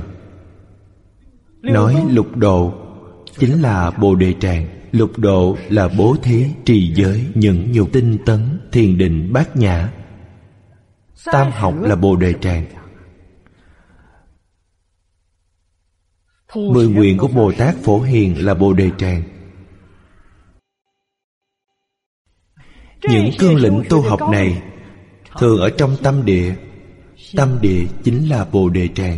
nói lục độ chính là Bồ Đề tràng. Lục độ là bố thí, trì giới, nhẫn nhục, tinh tấn, thiền định, bát nhã. Tam học là Bồ Đề tràng. 10 nguyện của Bồ Tát Phổ Hiền là Bồ Đề tràng. Những cương lĩnh tu học này thường ở trong tâm địa. Tâm địa chính là Bồ Đề tràng.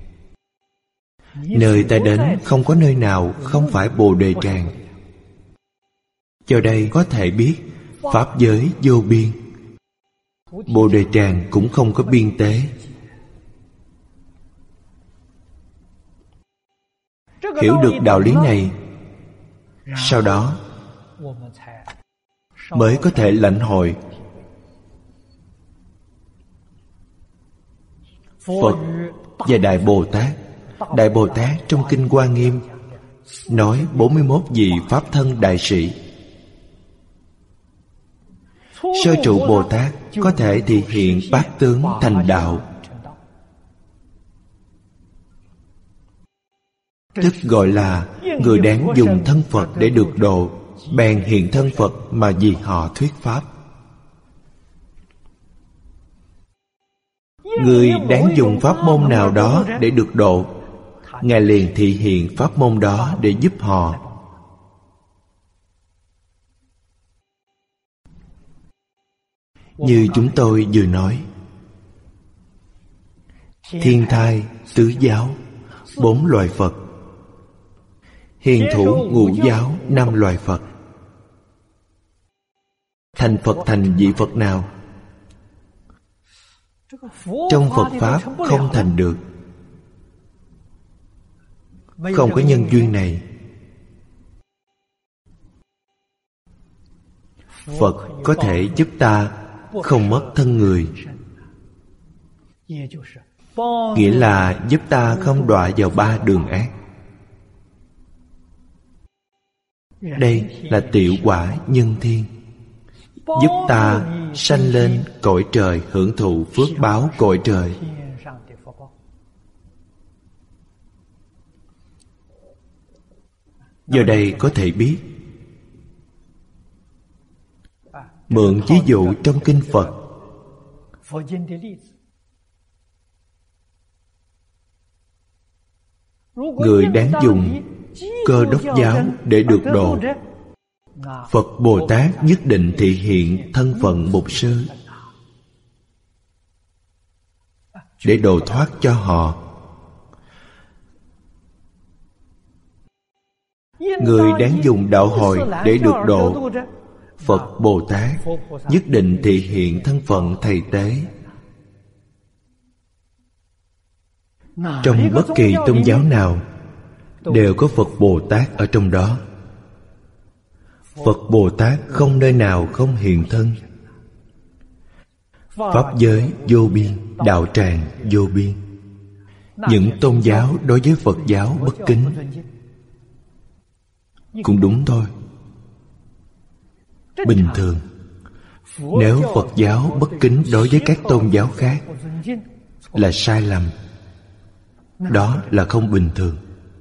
Nơi ta đến không có nơi nào không phải Bồ Đề tràng. Do đây có thể biết pháp giới vô biên. Bồ Đề tràng cũng không có biên tế. Hiểu được đạo lý này, sau đó mới có thể lãnh hội. Phật và Đại Bồ Tát. Đại Bồ Tát trong Kinh Hoa Nghiêm nói 41 vị Pháp thân đại sĩ. Sơ trụ Bồ Tát có thể thị hiện bát tướng thành đạo, tức gọi là người đáng dùng thân Phật để được độ, bèn hiện thân Phật mà vì họ thuyết Pháp. Người đáng dùng pháp môn nào đó để được độ, Ngài liền thị hiện pháp môn đó để giúp họ. Như chúng tôi vừa nói, Thiên Thai, Tứ Giáo, 4 loài Phật, Hiền Thủ, Ngũ Giáo, 5 loài Phật. Thành Phật thành vị Phật nào? Trong Phật Pháp không thành được, không có nhân duyên này. Phật có thể giúp ta không mất thân người, nghĩa là giúp ta không đọa vào 3 đường ác. Đây là tiểu quả nhân thiên, giúp ta sanh lên cõi trời, hưởng thụ phước báo cõi trời. Giờ đây có thể biết, mượn ví dụ trong kinh Phật, người đáng dùng Cơ Đốc giáo để được độ, Phật Bồ Tát nhất định thị hiện thân phận mục sư để độ thoát cho họ. Người đáng dùng đạo hội để được độ, Phật Bồ Tát nhất định thị hiện thân phận thầy tế. Trong bất kỳ tôn giáo nào đều có Phật Bồ Tát ở trong đó. Phật Bồ Tát không nơi nào không hiện thân. Pháp giới vô biên, đạo tràng vô biên. Những tôn giáo đối với Phật giáo bất kính cũng đúng thôi. Bình thường, nếu Phật giáo bất kính đối với các tôn giáo khác là sai lầm, đó là không bình thường.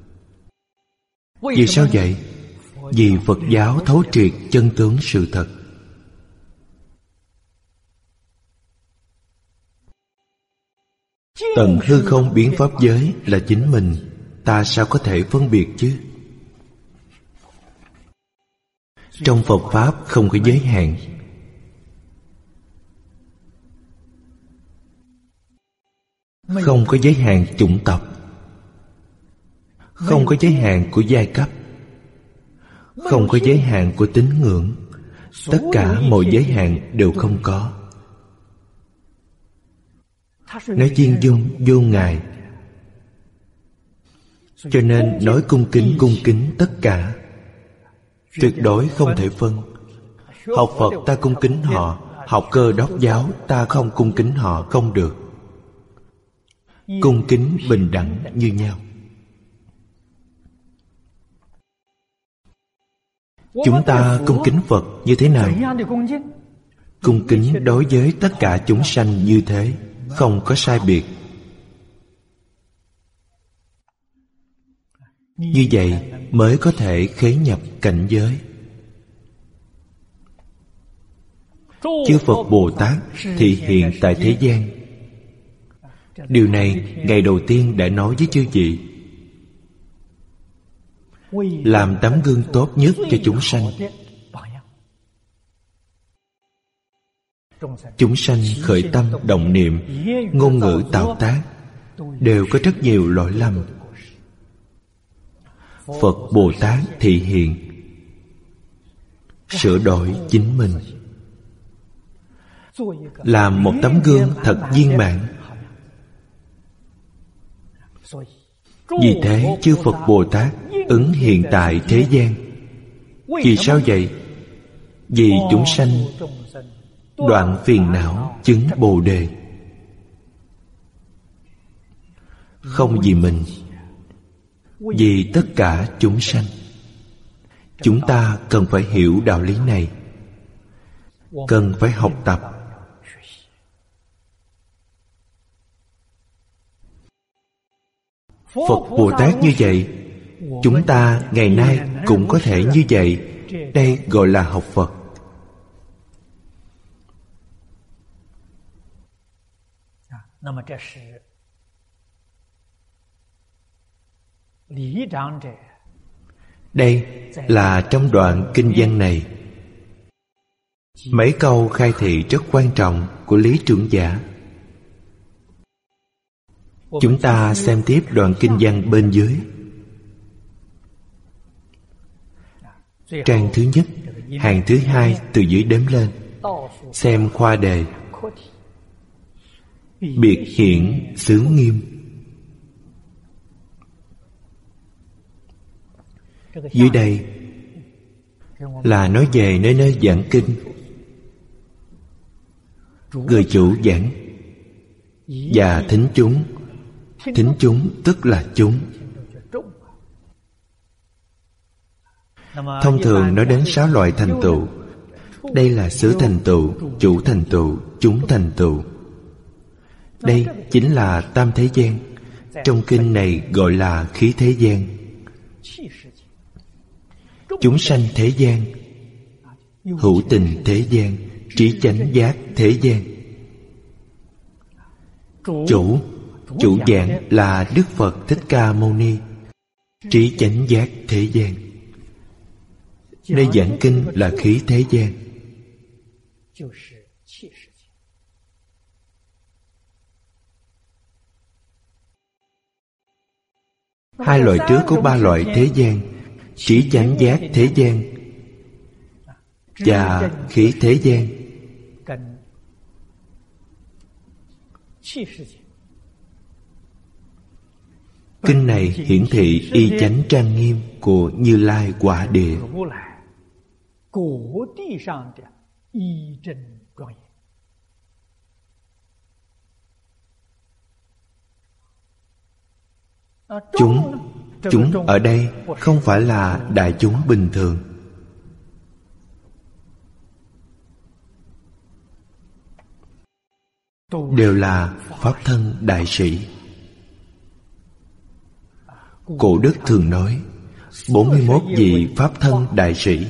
Vì sao vậy? Vì Phật giáo thấu triệt chân tướng sự thật. Tận hư không biến pháp giới là chính mình, ta sao có thể phân biệt chứ? Trong Phật Pháp không có giới hạn. Không có giới hạn chủng tộc, không có giới hạn của giai cấp, không có giới hạn của tín ngưỡng. Tất cả mọi giới hạn đều không có. Nói viên dung vô ngại, cho nên nói cung kính tất cả. Tuyệt đối không thể phân. Học Phật ta cung kính họ, học Cơ Đốc giáo ta không cung kính họ, không được. Cung kính bình đẳng như nhau. Chúng ta cung kính Phật như thế nào? Cung kính đối với tất cả chúng sanh như thế, không có sai biệt. Như vậy mới có thể khế nhập cảnh giới. Chư Phật Bồ Tát thị hiện tại thế gian. Điều này ngày đầu tiên đã nói với chư vị, làm tấm gương tốt nhất cho chúng sanh. Chúng sanh khởi tâm động niệm, ngôn ngữ tạo tác đều có rất nhiều lỗi lầm. Phật Bồ Tát thị hiện, sửa đổi chính mình, làm một tấm gương thật viên mãn. Vì thế chư Phật Bồ Tát ứng hiện tại thế gian. Vì sao vậy? Vì chúng sanh đoạn phiền não chứng Bồ Đề. không vì mình, vì tất cả chúng sanh. Chúng ta cần phải hiểu đạo lý này, cần phải học tập. Phật Bồ Tát như vậy, chúng ta ngày nay cũng có thể như vậy. Đây gọi là học Phật. Đây là trong đoạn kinh văn này. Mấy câu khai thị rất quan trọng của Lý Trưởng Giả. Chúng ta xem tiếp đoạn kinh văn bên dưới. Trang thứ nhất, hàng thứ hai từ dưới đếm lên. Xem khoa đề. Biệt hiển xứ nghiêm. Dưới đây là nói về nơi giảng kinh. Người chủ giảng và thính chúng. Thính chúng tức là chúng. Thông thường nói đến 6 loại thành tựu. Đây là xứ thành tựu, chủ thành tựu, chúng thành tựu. Đây chính là tam thế gian. Trong kinh này gọi là khí thế gian. Chúng sanh thế gian, hữu tình thế gian, trí chánh giác thế gian. Chủ giảng là Đức Phật Thích Ca Mâu Ni. Trí chánh giác thế gian. Nơi giảng kinh là khí thế gian. Hai loại trước có 3 loại thế gian: trí chánh giác thế gian và khí thế gian. Kinh này hiển thị y chánh trang nghiêm của Như Lai Quả Địa. Chúng ở đây không phải là đại chúng bình thường. Đều là Pháp thân đại sĩ. Cổ đức thường nói 41 vị Pháp thân đại sĩ.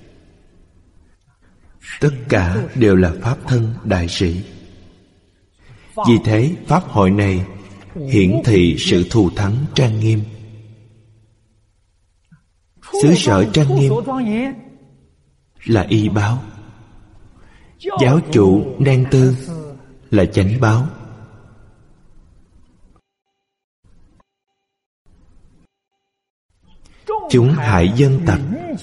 Tất cả đều là Pháp thân đại sĩ. Vì thế Pháp hội này hiển thị sự thù thắng trang nghiêm. Xứ sở trang nghiêm là y báo. Giáo chủ nan tư là chánh báo. Chúng hại dân tặc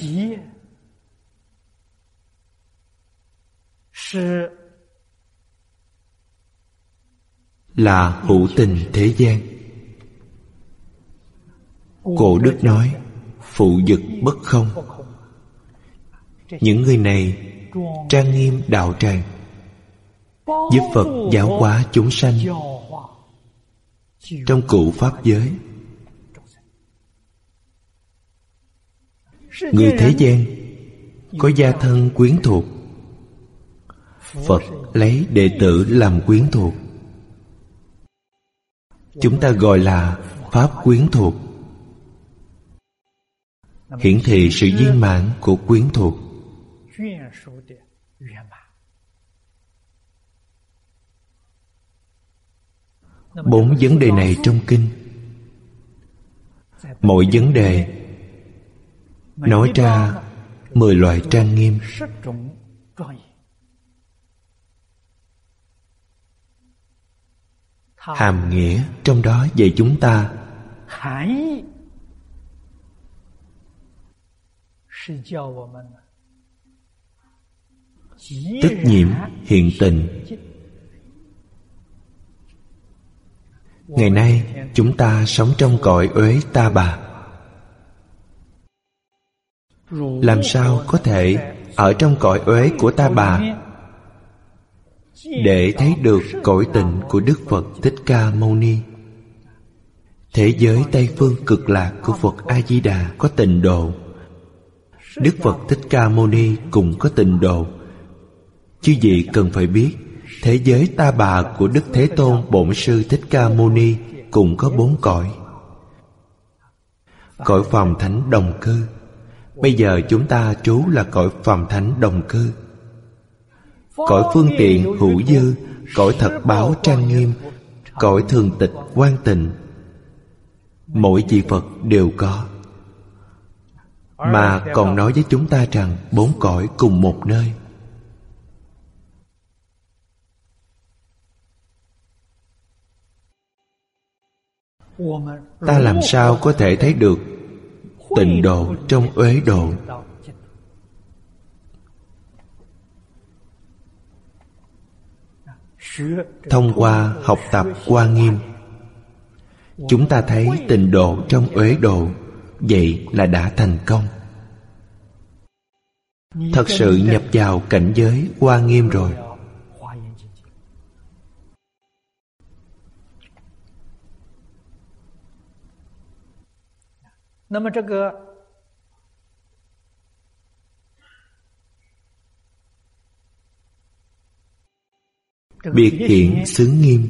là hữu tình thế gian. Cổ đức nói phụ dực bất không. Những người này trang nghiêm đạo tràng, giúp Phật giáo hóa chúng sanh trong cựu pháp giới. Người thế gian có gia thân quyến thuộc. Phật lấy đệ tử làm quyến thuộc. Chúng ta gọi là Pháp quyến thuộc, hiển thị sự viên mãn của quyến thuộc. Bốn vấn đề này trong kinh, mỗi vấn đề nói ra 10 loại trang nghiêm. Hàm nghĩa trong đó dạy chúng ta tức nhiễm hiện tình. Ngày nay chúng ta sống trong cõi uế ta bà. Làm sao có thể ở trong cõi uế của ta bà để thấy được cõi tịnh của Đức Phật Thích Ca Mâu Ni? Thế giới Tây Phương Cực Lạc của Phật A-di-đà có tịnh độ. Đức Phật Thích Ca Mâu Ni cũng có tịnh độ. Chư vị cần phải biết, thế giới Ta Bà của Đức Thế Tôn Bổn Sư Thích Ca Mâu Ni cũng có 4 cõi. Cõi phàm thánh đồng cư. Bây giờ chúng ta trú là cõi phàm thánh đồng cư. Cõi phương tiện hữu dư, cõi thật báo trang nghiêm, cõi thường tịch quang tịnh, mỗi vị Phật đều có. Mà còn nói với chúng ta rằng 4 cõi cùng một nơi. Ta làm sao có thể thấy được tịnh độ trong uế độ? Thông qua học tập Hoa Nghiêm, chúng ta thấy tịnh độ trong uế độ. Vậy là đã thành công. Thật sự nhập vào cảnh giới Hoa Nghiêm rồi. Biệt hiện xứ nghiêm.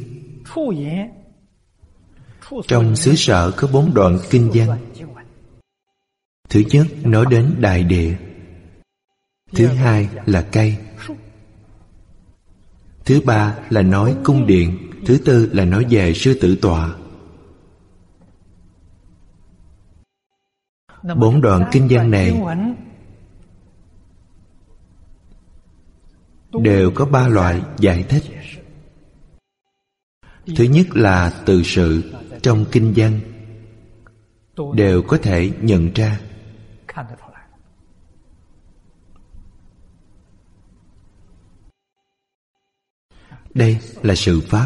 Trong xứ sở có 4 đoạn kinh văn. Thứ nhất nói đến đại địa. Thứ hai là cây. Thứ ba là nói cung điện. Thứ tư là nói về sư tử tọa. 4 đoạn kinh văn này đều có 3 loại giải thích. Thứ nhất là từ sự trong kinh văn đều có thể nhận ra. Đây là sự pháp.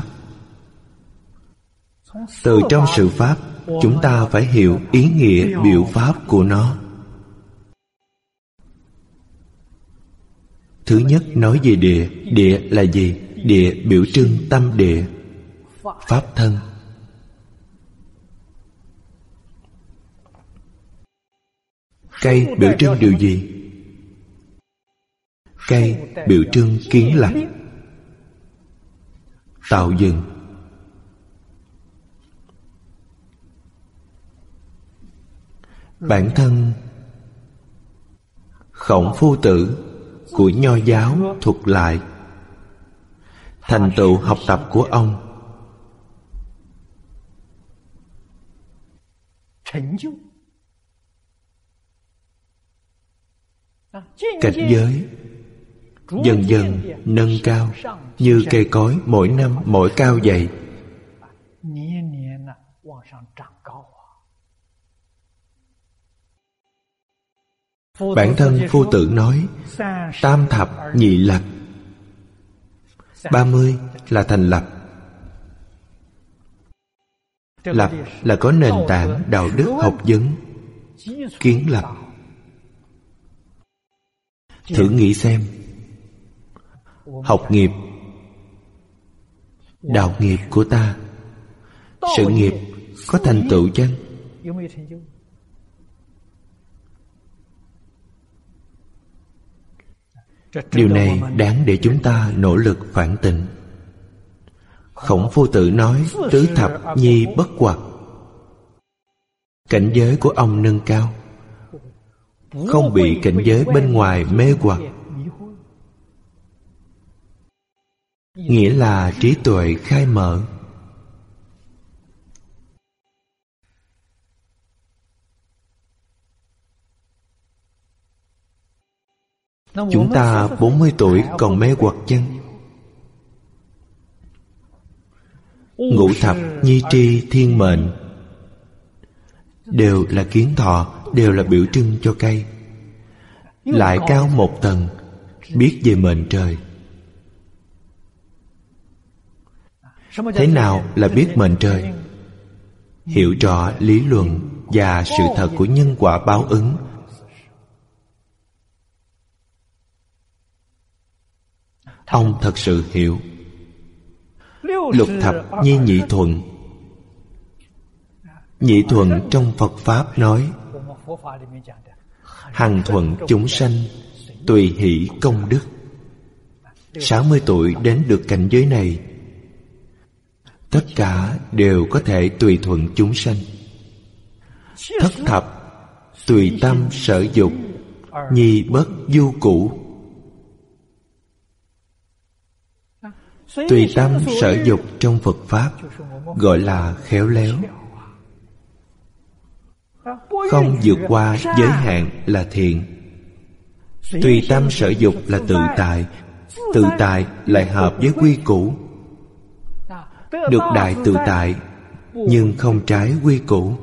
Từ trong sự pháp, chúng ta phải hiểu ý nghĩa biểu pháp của nó. Thứ nhất nói về địa. Địa là gì? Địa biểu trưng tâm địa, pháp thân. Cây biểu trưng điều gì? Cây biểu trưng kiến lập, tạo dựng. Bản thân Khổng Phu Tử của Nho giáo thuật lại thành tựu học tập của ông. Cảnh giới dần dần nâng cao, như cây cối mỗi năm mỗi cao dày. Bản thân Phu Tử nói tam thập nhị lập. 30 là thành lập. Lập là có nền tảng đạo đức học vấn, kiến lập. Thử nghĩ xem, học nghiệp, đạo nghiệp của ta, sự nghiệp có thành tựu chăng? Điều này đáng để chúng ta nỗ lực phản tỉnh. Khổng Phu Tử nói tứ thập nhi bất hoặc. Cảnh giới của ông nâng cao, không bị cảnh giới bên ngoài mê hoặc. Nghĩa là trí tuệ khai mở. Chúng ta 40 tuổi còn mê hoặc chăng? Ngũ thập nhi tri thiên mệnh đều là kiến thọ, đều là biểu trưng cho cây. Lại cao một tầng, biết về mệnh trời. Thế nào là biết mệnh trời? Hiểu rõ lý luận và sự thật của nhân quả báo ứng. Ông thật sự hiểu. Lục thập nhi nhị thuận Nhị thuận trong Phật Pháp nói: hằng thuận chúng sanh, tùy hỷ công đức. 60 tuổi đến được cảnh giới này, tất cả đều có thể tùy thuận chúng sanh. Thất thập tùy tâm sở dục, nhi bất du cũ. Tùy tâm sở dục trong Phật Pháp gọi là khéo léo. Không vượt qua giới hạn là thiện. Tùy tâm sở dục là tự tại. Tự tại lại hợp với quy củ. Được đại tự tại, nhưng không trái quy củ.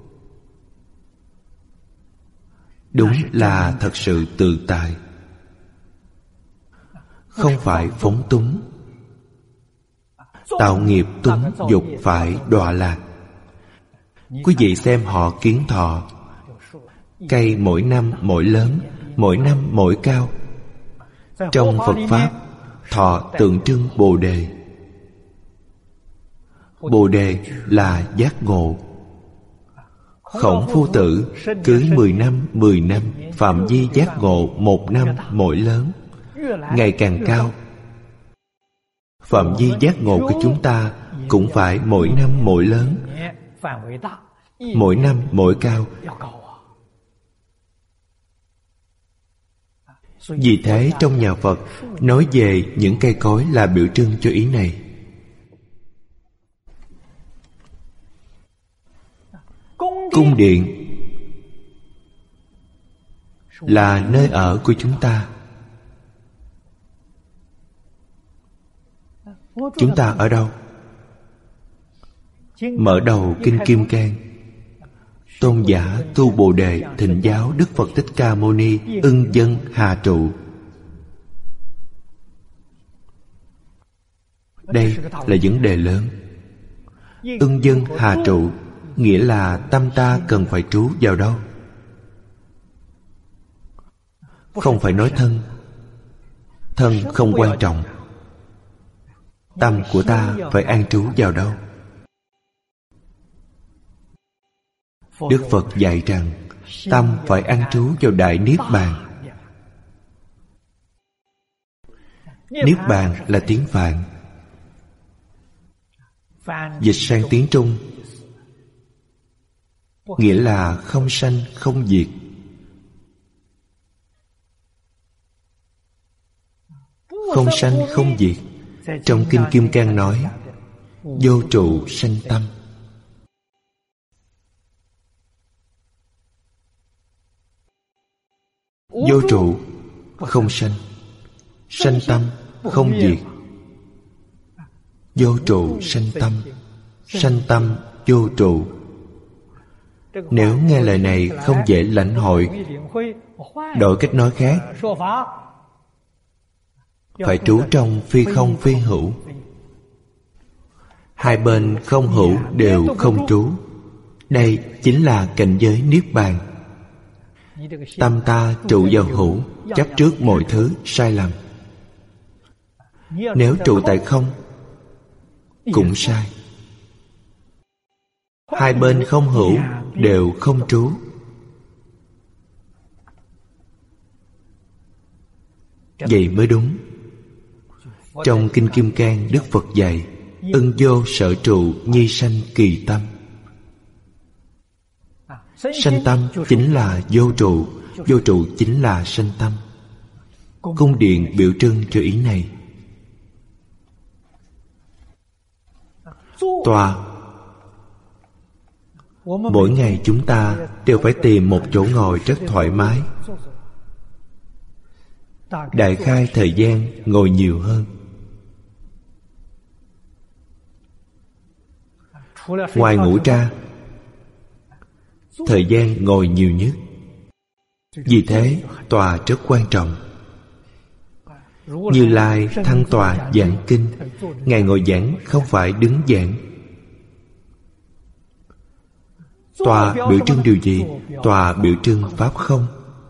Đúng là thật sự tự tại, không phải phóng túng. Tạo nghiệp túng dục phải đọa lạc. Quý vị xem họ Kiến Thọ. Cây mỗi năm mỗi lớn, mỗi năm mỗi cao. Trong Phật Pháp, thọ tượng trưng Bồ Đề. Bồ Đề là giác ngộ. Khổng Phu Tử cứ 10 năm 10 năm phạm vi giác ngộ 1 năm mỗi lớn, ngày càng cao. Phạm vi giác ngộ của chúng ta cũng phải mỗi năm mỗi lớn, mỗi năm mỗi cao. Vì thế trong nhà Phật nói về những cây cối là biểu trưng cho ý này. Cung điện là nơi ở của chúng ta. Chúng ta ở đâu? Mở đầu Kinh Kim Cang, tôn giả tu Bồ Đề thịnh giáo Đức Phật Thích Ca Mâu Ni ưng dân hà trụ. Đây là vấn đề lớn. Ưng dân hà trụ nghĩa là tâm ta cần phải trú vào đâu? Không phải nói thân. Thân không quan trọng. Tâm của ta phải an trú vào đâu? Đức Phật dạy rằng tâm phải an trú vào Đại Niết Bàn. Niết Bàn là tiếng Phạn, dịch sang tiếng Trung nghĩa là không sanh không diệt. Không sanh không diệt. Trong Kinh Kim Cang nói vô trụ sanh tâm. Vô trụ không sanh, sanh tâm không diệt. Vô trụ sanh tâm vô trụ. Nếu nghe lời này không dễ lãnh hội, đổi cách nói khác, phải trú trong phi không phi hữu. Hai bên không hữu đều không trú. Đây chính là cảnh giới Niết Bàn. Tâm ta trụ vào hữu, chấp trước mọi thứ sai lầm. Nếu trụ tại không, cũng sai. Hai bên không hữu đều không trú. Vậy mới đúng. Trong Kinh Kim Cang, Đức Phật dạy ưng vô sở trụ nhi sanh kỳ tâm. Sanh tâm chính là vô trụ, vô trụ chính là sanh tâm. Cung điện biểu trưng cho ý này. Tòa. Mỗi ngày chúng ta đều phải tìm một chỗ ngồi rất thoải mái. Đại khai thời gian ngồi nhiều hơn. Ngoài ngủ ra, thời gian ngồi nhiều nhất. Vì thế tòa rất quan trọng. Như Lai thăng tòa giảng kinh, Ngài ngồi giảng không phải đứng giảng. Tòa biểu trưng điều gì? Tòa biểu trưng pháp không.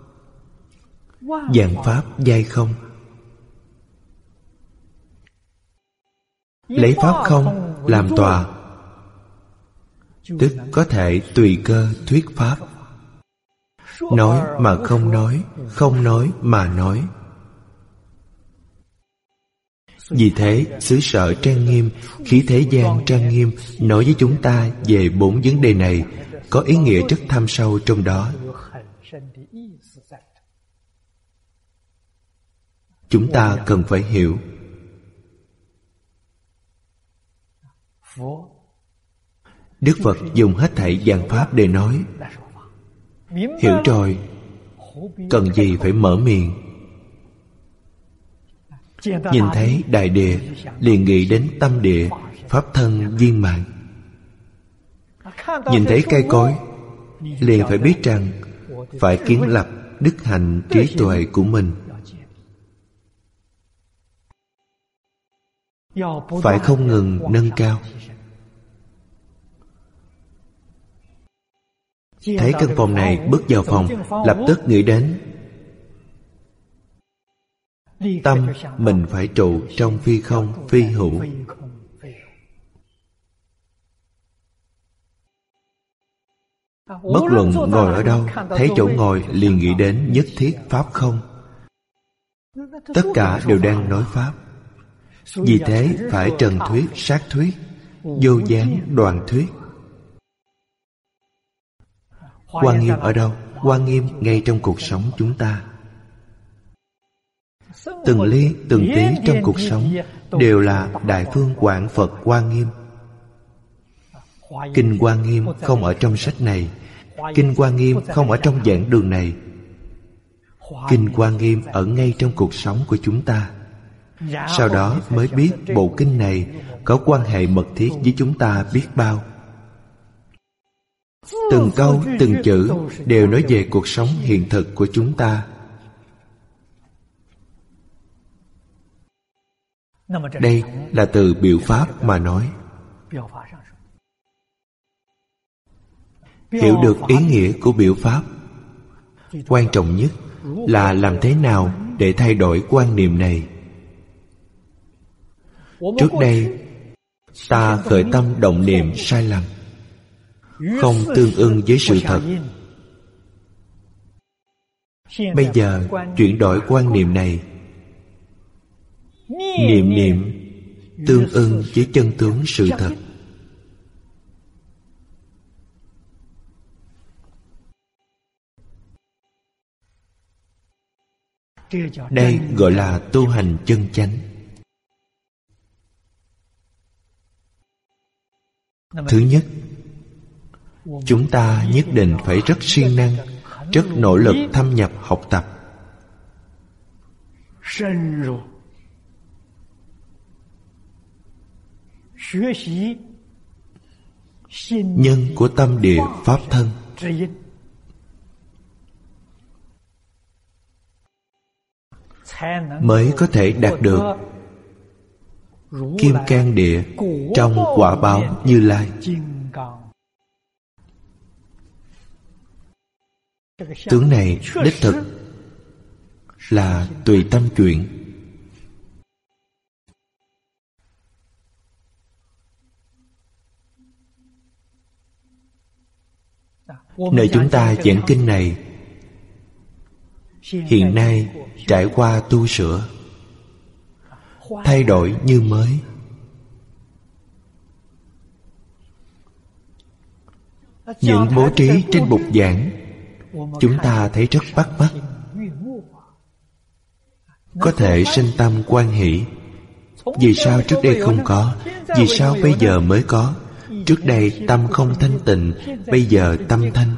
Vạn pháp giai không. Lấy pháp không làm tòa, tức có thể tùy cơ thuyết pháp. Nói mà không nói, không nói mà nói. Vì thế, xứ sở trang nghiêm, khí thế gian trang nghiêm nói với chúng ta về 4 vấn đề này có ý nghĩa rất thâm sâu trong đó. Chúng ta cần phải hiểu. Đức Phật dùng hết thảy vạn pháp để nói. Hiểu rồi, cần gì phải mở miệng. Nhìn thấy đại địa, liền nghĩ đến tâm địa, pháp thân viên mãn. Nhìn thấy cây cối, liền phải biết rằng phải kiến lập đức hạnh trí tuệ của mình. Phải không ngừng nâng cao. Thấy căn phòng này, bước vào phòng, lập tức nghĩ đến tâm mình phải trụ trong phi không, phi hữu. Bất luận ngồi ở đâu, thấy chỗ ngồi liền nghĩ đến nhất thiết pháp không. Tất cả đều đang nói pháp. Vì thế phải trần thuyết, sát thuyết, vô gián đoạn thuyết. Quan nghiêm ở đâu? Quan nghiêm ngay trong cuộc sống chúng ta. Từng ly từng tí trong cuộc sống đều là Đại Phương Quảng Phật Quan Nghiêm. Kinh Quan Nghiêm không ở trong sách này, Kinh Quan Nghiêm không ở trong giảng đường này. Kinh Quan Nghiêm ở ngay trong cuộc sống của chúng ta. Sau đó mới biết bộ kinh này có quan hệ mật thiết với chúng ta biết bao. Từng câu, từng chữ đều nói về cuộc sống hiện thực của chúng ta. Đây là từ biểu pháp mà nói. Hiểu được ý nghĩa của biểu pháp, quan trọng nhất là làm thế nào để thay đổi quan niệm này. Trước đây ta khởi tâm động niệm sai lầm, không tương ưng với sự thật. Bây giờ chuyển đổi quan niệm này, niệm niệm tương ưng với chân tướng sự thật. Đây gọi là tu hành chân chánh. Thứ nhất, chúng ta nhất định phải rất siêng năng, rất nỗ lực thâm nhập học tập. Nhân của tâm địa pháp thân, mới có thể đạt được kim cang địa trong quả báo Như Lai. Tướng này đích thực là tùy tâm chuyển. Nơi chúng ta giảng kinh này hiện nay trải qua tu sửa, thay đổi như mới. Những bố trí trên bục giảng chúng ta thấy rất bắt mắt, có thể sinh tâm hoan hỷ. Vì sao trước đây không có? Vì sao bây giờ mới có? Trước đây tâm không thanh tịnh, bây giờ tâm thanh.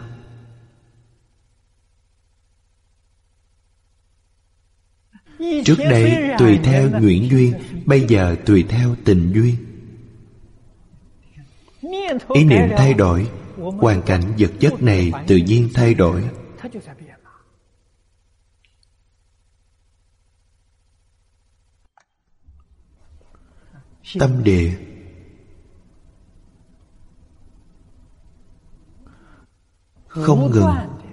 Trước đây tùy theo nhuyễn duyên, bây giờ tùy theo tình duyên. Ý niệm thay đổi, hoàn cảnh vật chất này tự nhiên thay đổi. Tâm địa không ngừng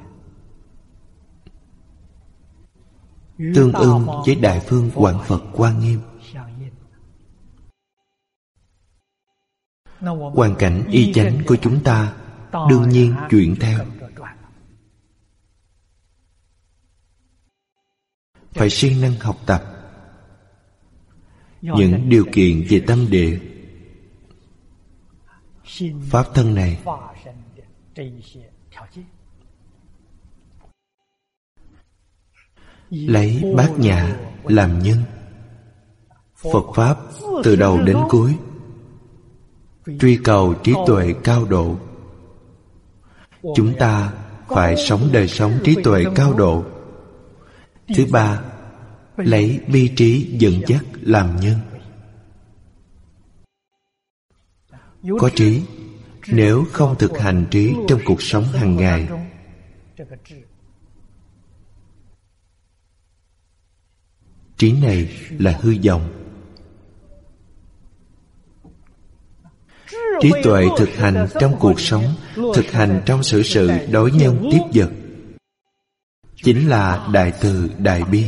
tương ưng với Đại Phương Quảng Phật Quan Nghiêm. Hoàn cảnh y chánh của chúng ta đương nhiên chuyển theo. Phải siêng năng học tập những điều kiện về tâm địa, pháp thân này. Lấy bát nhã làm nhân. Phật Pháp từ đầu đến cuối truy cầu trí tuệ cao độ. Chúng ta phải sống đời sống trí tuệ cao độ. Thứ ba, lấy bi trí dẫn dắt làm nhân. Có trí, nếu không thực hành trí trong cuộc sống hàng ngày, trí này là hư vọng. Trí tuệ thực hành trong cuộc sống, thực hành trong xử sự đối nhân tiếp vật, chính là đại từ đại bi.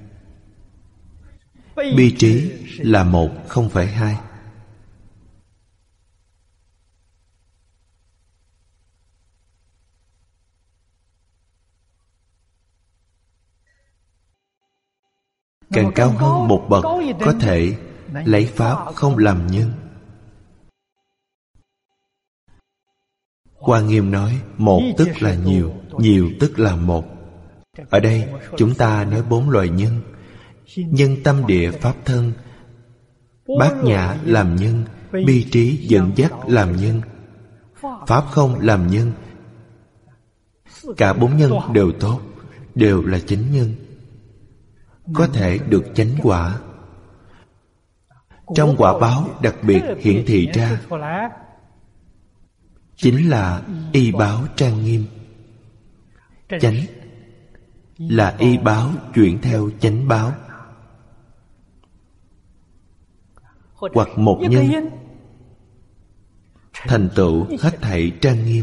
Bi trí là một, không phải hai. Càng cao hơn một bậc, có thể lấy pháp không làm nhân. Hoa Nghiêm nói một tức là nhiều, nhiều tức là một. Ở đây chúng ta nói 4 loại nhân. Nhân tâm địa pháp thân, bát nhã làm nhân, bi trí dẫn dắt làm nhân, pháp không làm nhân. Cả 4 nhân đều tốt, đều là chánh nhân, có thể được chánh quả. Trong quả báo đặc biệt hiển thị ra chính là y báo trang nghiêm. Chánh là y báo chuyển theo chánh báo. Hoặc một nhân thành tựu hết thảy trang nghiêm,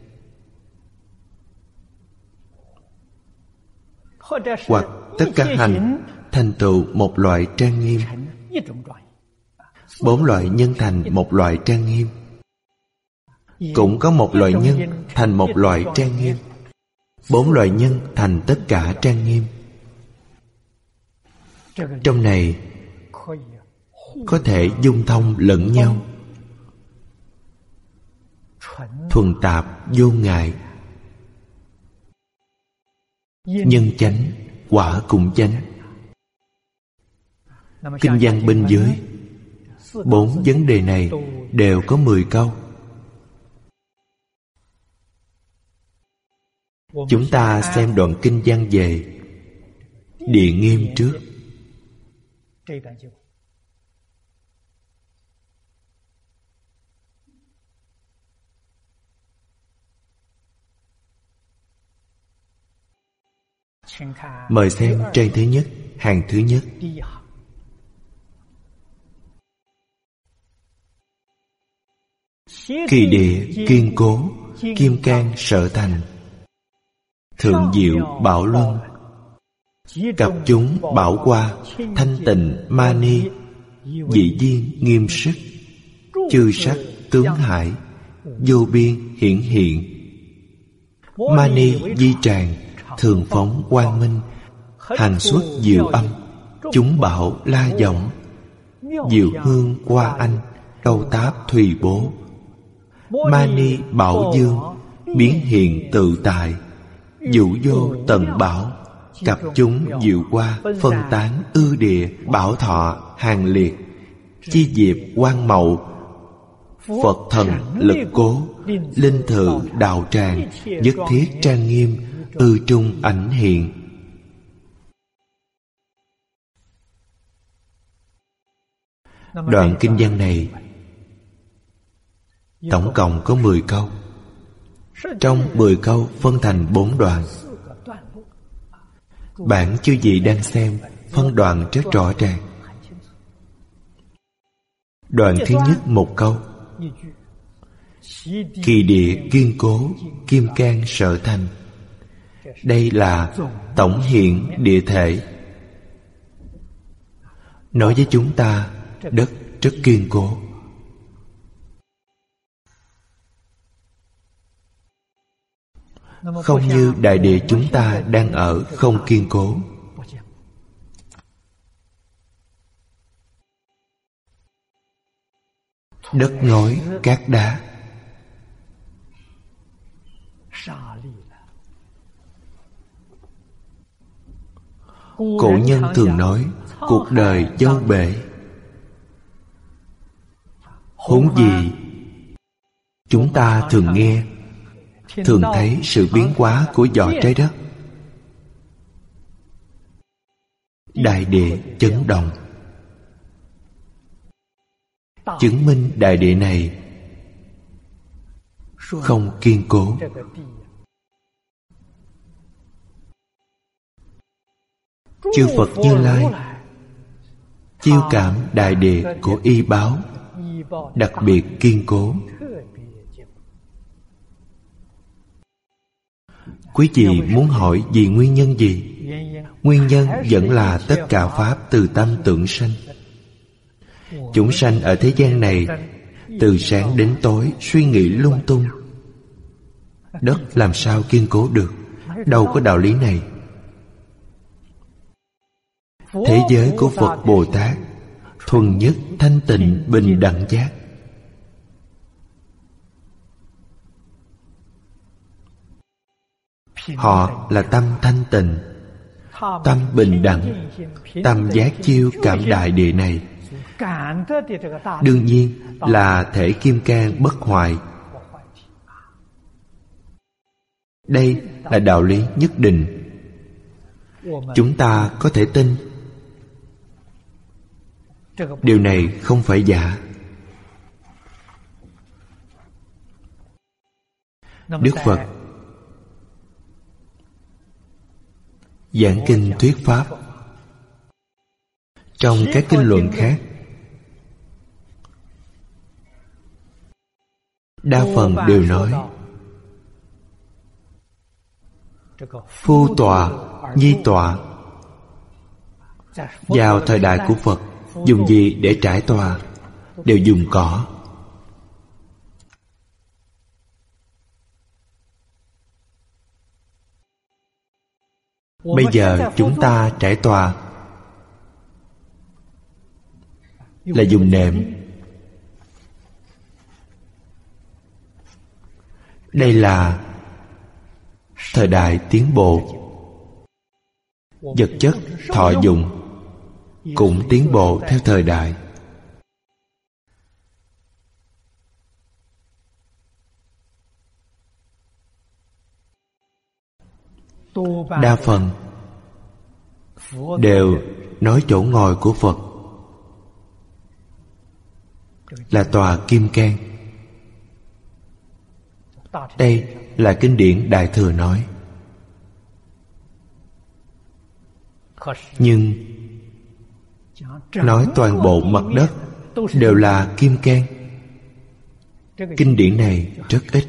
hoặc tất cả hành thành tựu một loại trang nghiêm. 4 loại nhân thành một loại trang nghiêm. Cũng có một loại nhân thành một loại trang nghiêm. 4 loại nhân thành tất cả trang nghiêm. Trong này có thể dung thông lẫn nhau, thuần tạp vô ngại. Nhân chánh, quả cũng chánh. Kinh văn bên dưới 4 vấn đề này đều có 10 câu. Chúng ta xem đoạn kinh văn về Địa Nghiêm trước. Mời xem trang thứ nhất, hàng thứ nhất. Kỳ địa kiên cố, kim cang sở thành, thượng diệu bảo luân, cặp chúng bảo qua, thanh tịnh ma ni, dị viên nghiêm sức, chư sắc tướng hải, vô biên hiển hiện. Ma ni di tràng, thường phóng quang minh, hành xuất diệu âm, chúng bảo la giọng, diệu hương qua anh, câu táp thùy bố. Ma ni bảo dương, biến hiện tự tại, dụ vô tận bảo, cặp chúng diệu qua, phân tán ư địa, bảo thọ hàng liệt, chi diệp quang mậu, Phật thần lực cố, linh thự đạo tràng, nhất thiết trang nghiêm, ư trung ảnh hiện. Đoạn kinh văn này tổng cộng có 10 câu. Trong 10 câu phân thành 4 đoạn. Bạn chư vị đang xem phân đoạn rất rõ ràng. Đoạn thứ nhất một câu: Kỳ địa kiên cố, kim cang sở thành. Đây là tổng hiện địa thể, nói với chúng ta đất rất kiên cố. không như đại địa chúng ta đang ở không kiên cố. Đất ngói, cát đá. Cổ nhân thường nói cuộc đời dâu bể. Huống gì chúng ta thường nghe, thường thấy sự biến hóa của vỏ trái đất. Đại địa chấn động, chứng minh đại địa này không kiên cố. Chư Phật Như Lai chiêu cảm đại địa của y báo đặc biệt kiên cố. Quý vị muốn hỏi vì nguyên nhân gì? Nguyên nhân vẫn là tất cả pháp từ tâm tưởng sanh. Chúng sanh ở thế gian này từ sáng đến tối suy nghĩ lung tung. Đất làm sao kiên cố được? Đâu có đạo lý này. Thế giới của Phật Bồ Tát thuần nhất thanh tịnh bình đẳng giác. Họ là tâm thanh tịnh, tâm bình đẳng, tâm giác chiêu cảm đại địa này. Đương nhiên là thể kim cang bất hoại. Đây là đạo lý nhất định. Chúng ta có thể tin. Điều này không phải giả. Đức Phật giảng kinh thuyết pháp. Trong các kinh luận khác, đa phần đều nói phu tọa, nhi tọa. Vào thời đại của Phật, dùng gì để trải tọa? Đều dùng cỏ. Bây giờ chúng ta trải tọa là dùng nệm. Đây là thời đại tiến bộ. Vật chất thọ dụng cũng tiến bộ theo thời đại. Đa phần đều nói chỗ ngồi của Phật là tòa kim cang. Đây là kinh điển Đại Thừa nói. Nhưng nói toàn bộ mặt đất đều là kim cang. Kinh điển này rất ít.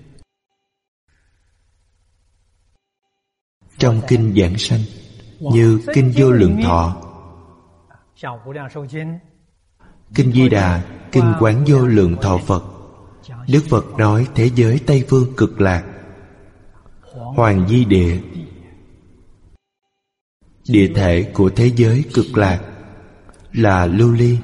Trong kinh Giảng Sanh, như kinh Vô Lượng Thọ, kinh Di Đà, kinh Quán Vô Lượng Thọ Phật, Đức Phật nói thế giới Tây Phương Cực Lạc, Hoàng Di Địa, địa thể của thế giới Cực Lạc là lưu ly.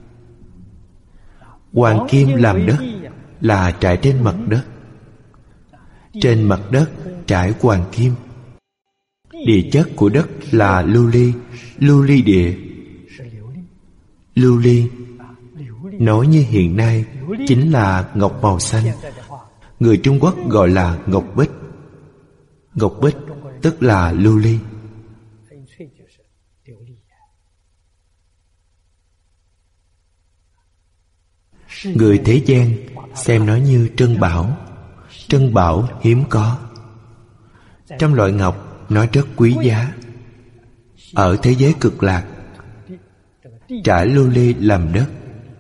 Hoàng kim làm đất là trải trên mặt đất. Trên mặt đất trải hoàng kim. Địa chất của đất là lưu ly, lưu ly địa. Lưu ly nói như hiện nay chính là ngọc màu xanh. Người Trung Quốc gọi là ngọc bích. Ngọc bích tức là lưu ly. Người thế gian xem nó như trân bảo. Trân bảo hiếm có. Trong loại ngọc nó rất quý giá. Ở thế giới Cực Lạc, trải lưu ly làm đất,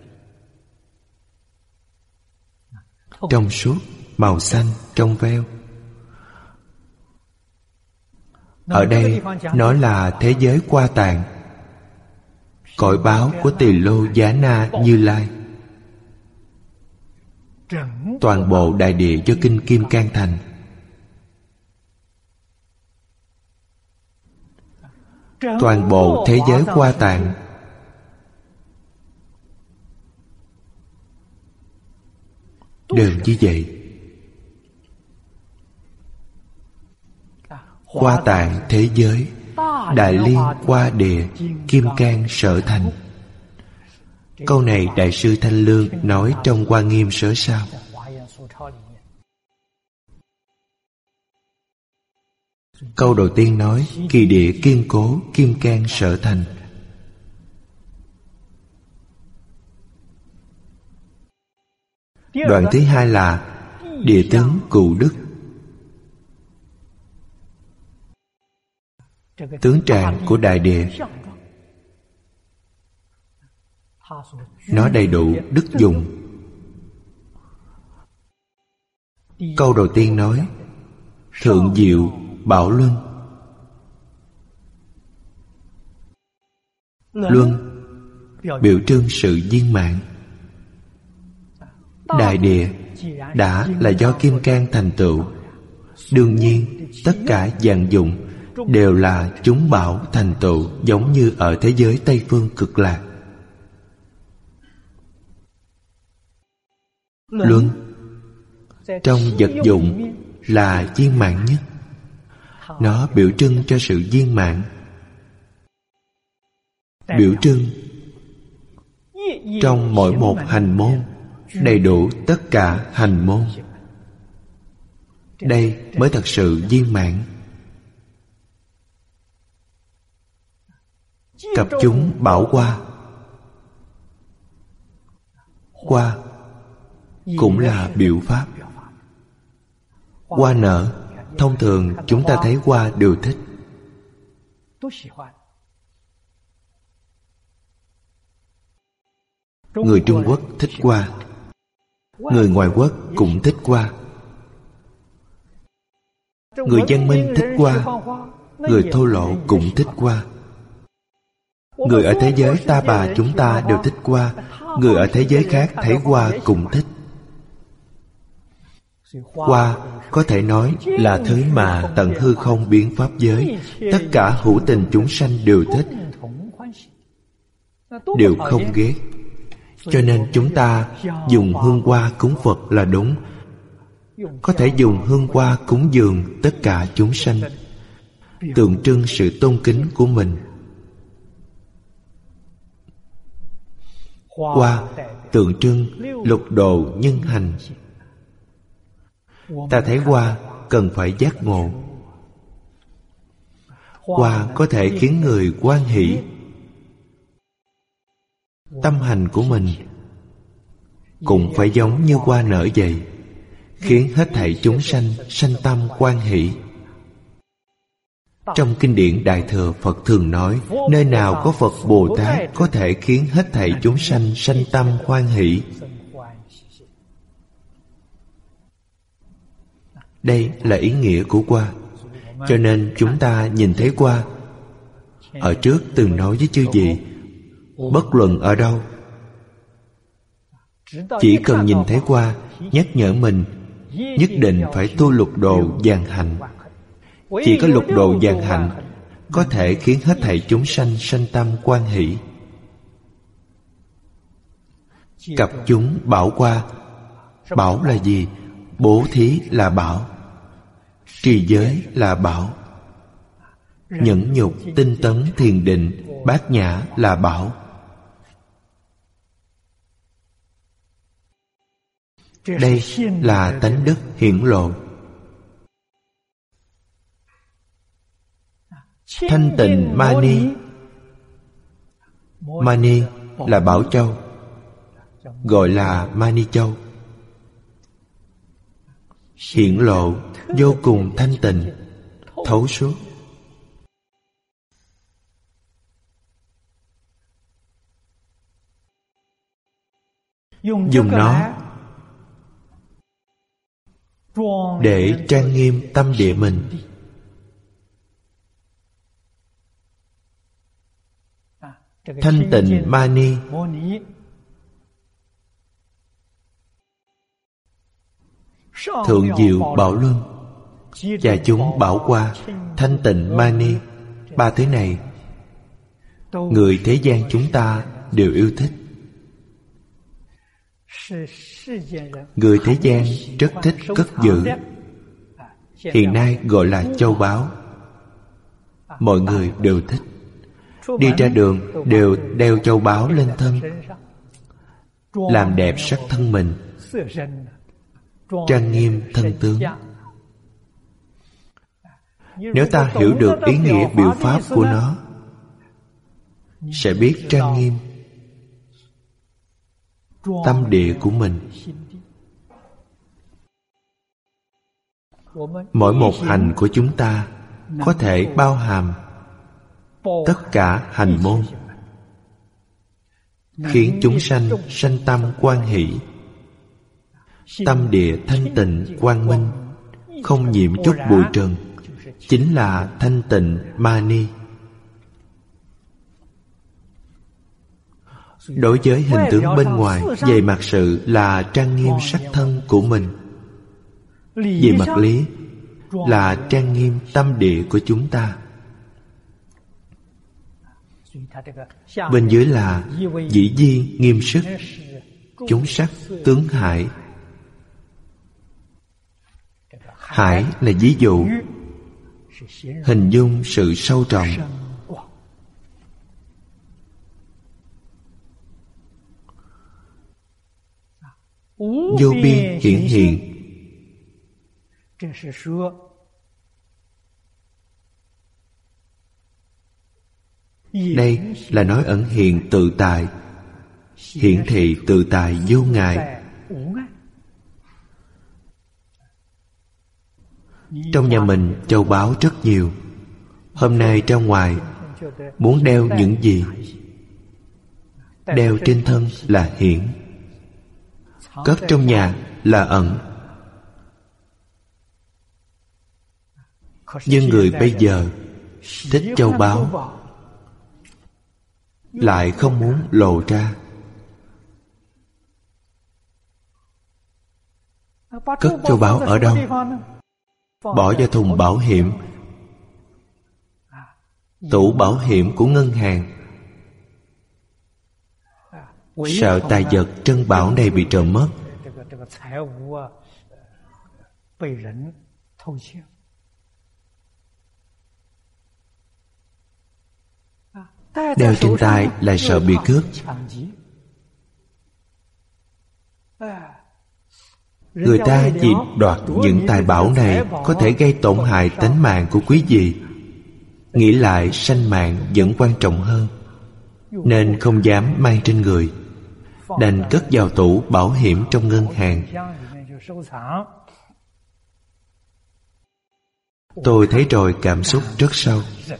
trong suốt, màu xanh, trong veo. Ở đây nói là thế giới Qua Tạng, cõi báo của Tỳ Lô Giá Na Như Lai. Toàn bộ đại địa do kinh Kim Cang thành. toàn bộ thế giới Hoa Tạng đều như vậy. Hoa Tạng thế giới, Đại Liên Hoa Địa, Kim Cang Sở Thành. Câu này Đại sư Thanh Lương nói trong Hoa Nghiêm Sớ Sao. Câu đầu tiên nói kỳ địa kiên cố, kim cang sở thành. Đoạn thứ hai là địa tướng cụ đức. Tướng trạng của đại địa, nó đầy đủ đức dụng. Câu đầu tiên nói thượng diệu bảo luân. Luân biểu trưng sự viên mãn. Đại địa đã là do kim cang thành tựu, đương nhiên tất cả vạn dụng đều là chúng bảo thành tựu, giống như ở thế giới Tây Phương Cực Lạc. Luân trong vật dụng là viên mãn nhất. Nó biểu trưng cho sự viên mãn, biểu trưng trong mỗi một hành môn đầy đủ tất cả hành môn. Đây mới thật sự viên mãn. Cập chúng bảo hoa. Hoa cũng là biểu pháp. Hoa nở, thông thường chúng ta thấy hoa đều thích. Người Trung Quốc thích hoa, người ngoại quốc cũng thích hoa. Người văn minh thích hoa, người thô lỗ cũng thích hoa. Người ở thế giới Ta Bà chúng ta đều thích hoa, người ở thế giới khác thấy hoa cũng thích. Hoa có thể nói là thứ mà tận hư không biến pháp giới, tất cả hữu tình chúng sanh đều thích, đều không ghét. Cho nên chúng ta dùng hương hoa cúng Phật là đúng. Có thể dùng hương hoa cúng dường tất cả chúng sanh, tượng trưng sự tôn kính của mình. Hoa tượng trưng lục độ nhân hành. Ta thấy hoa cần phải giác ngộ. Hoa có thể khiến người hoan hỷ. Tâm hành của mình cũng phải giống như hoa nở vậy, khiến hết thảy chúng sanh sanh tâm hoan hỷ. Trong kinh điển Đại Thừa, Phật thường nói, nơi nào có Phật Bồ Tát có thể khiến hết thảy chúng sanh sanh tâm hoan hỷ. Đây là ý nghĩa của hoa. Cho nên chúng ta nhìn thấy hoa. Ở trước từng nói với chư vị, bất luận ở đâu, chỉ cần nhìn thấy hoa, nhắc nhở mình nhất định phải tu lục độ vạn hạnh. Chỉ có lục độ vạn hạnh có thể khiến hết thảy chúng sanh sanh tâm hoan hỷ. Cập chúng bảo hoa. Bảo là gì? Bố thí là bảo, trì giới là bảo, nhẫn nhục, tinh tấn, thiền định, bát nhã là bảo. Đây là tánh đức hiển lộ. Thanh tịnh mani. Mani là bảo châu, gọi là mani châu. Hiển lộ, vô cùng thanh tịnh, thấu suốt. Dùng nó để trang nghiêm tâm địa mình. Thanh tịnh mani thượng diệu bảo luân và chúng bảo hoa, thanh tịnh mani, ba thứ này người thế gian chúng ta đều yêu thích. Người thế gian rất thích cất giữ. Hiện nay gọi là châu báu. Mọi người đều thích. Đi ra đường đều đeo châu báu lên thân, làm đẹp sắc thân mình, trang nghiêm thân tướng. Nếu ta hiểu được ý nghĩa biểu pháp của nó, sẽ biết trang nghiêm tâm địa của mình. Mỗi một hành của chúng ta có thể bao hàm tất cả hành môn, khiến chúng sanh sanh tâm quan hỷ, tâm địa thanh tịnh quang minh, không nhiễm chút bụi trần, chính là thanh tịnh mani. Đối với hình tướng bên ngoài, về mặt sự là trang nghiêm sắc thân của mình. Về mặt lý là trang nghiêm tâm địa của chúng ta. Bên dưới là dĩ di nghiêm sức, chúng sắc tướng hải. Hải là ví dụ, hình dung sự sâu trọng. Vô biên hiển hiện. Đây là nói ẩn hiện tự tại, hiển thị tự tại vô ngại. Trong nhà mình châu báu rất nhiều. Hôm nay ra ngoài muốn đeo những gì? Đeo trên thân là hiển, cất trong nhà là ẩn. Nhưng người bây giờ thích châu báu, lại không muốn lộ ra. Cất châu báu ở đâu? Bỏ vào thùng bảo hiểm, tủ bảo hiểm của ngân hàng. Sợ tài vật trân bảo này bị trộm mất. Đeo trên tay là sợ bị cướp. Người ta vì đoạt những tài bảo này có thể gây tổn hại tánh mạng của quý vị. Nghĩ lại sanh mạng vẫn quan trọng hơn, nên không dám mang trên người, đành cất vào tủ bảo hiểm trong ngân hàng. Tôi thấy rồi cảm xúc rất sâu.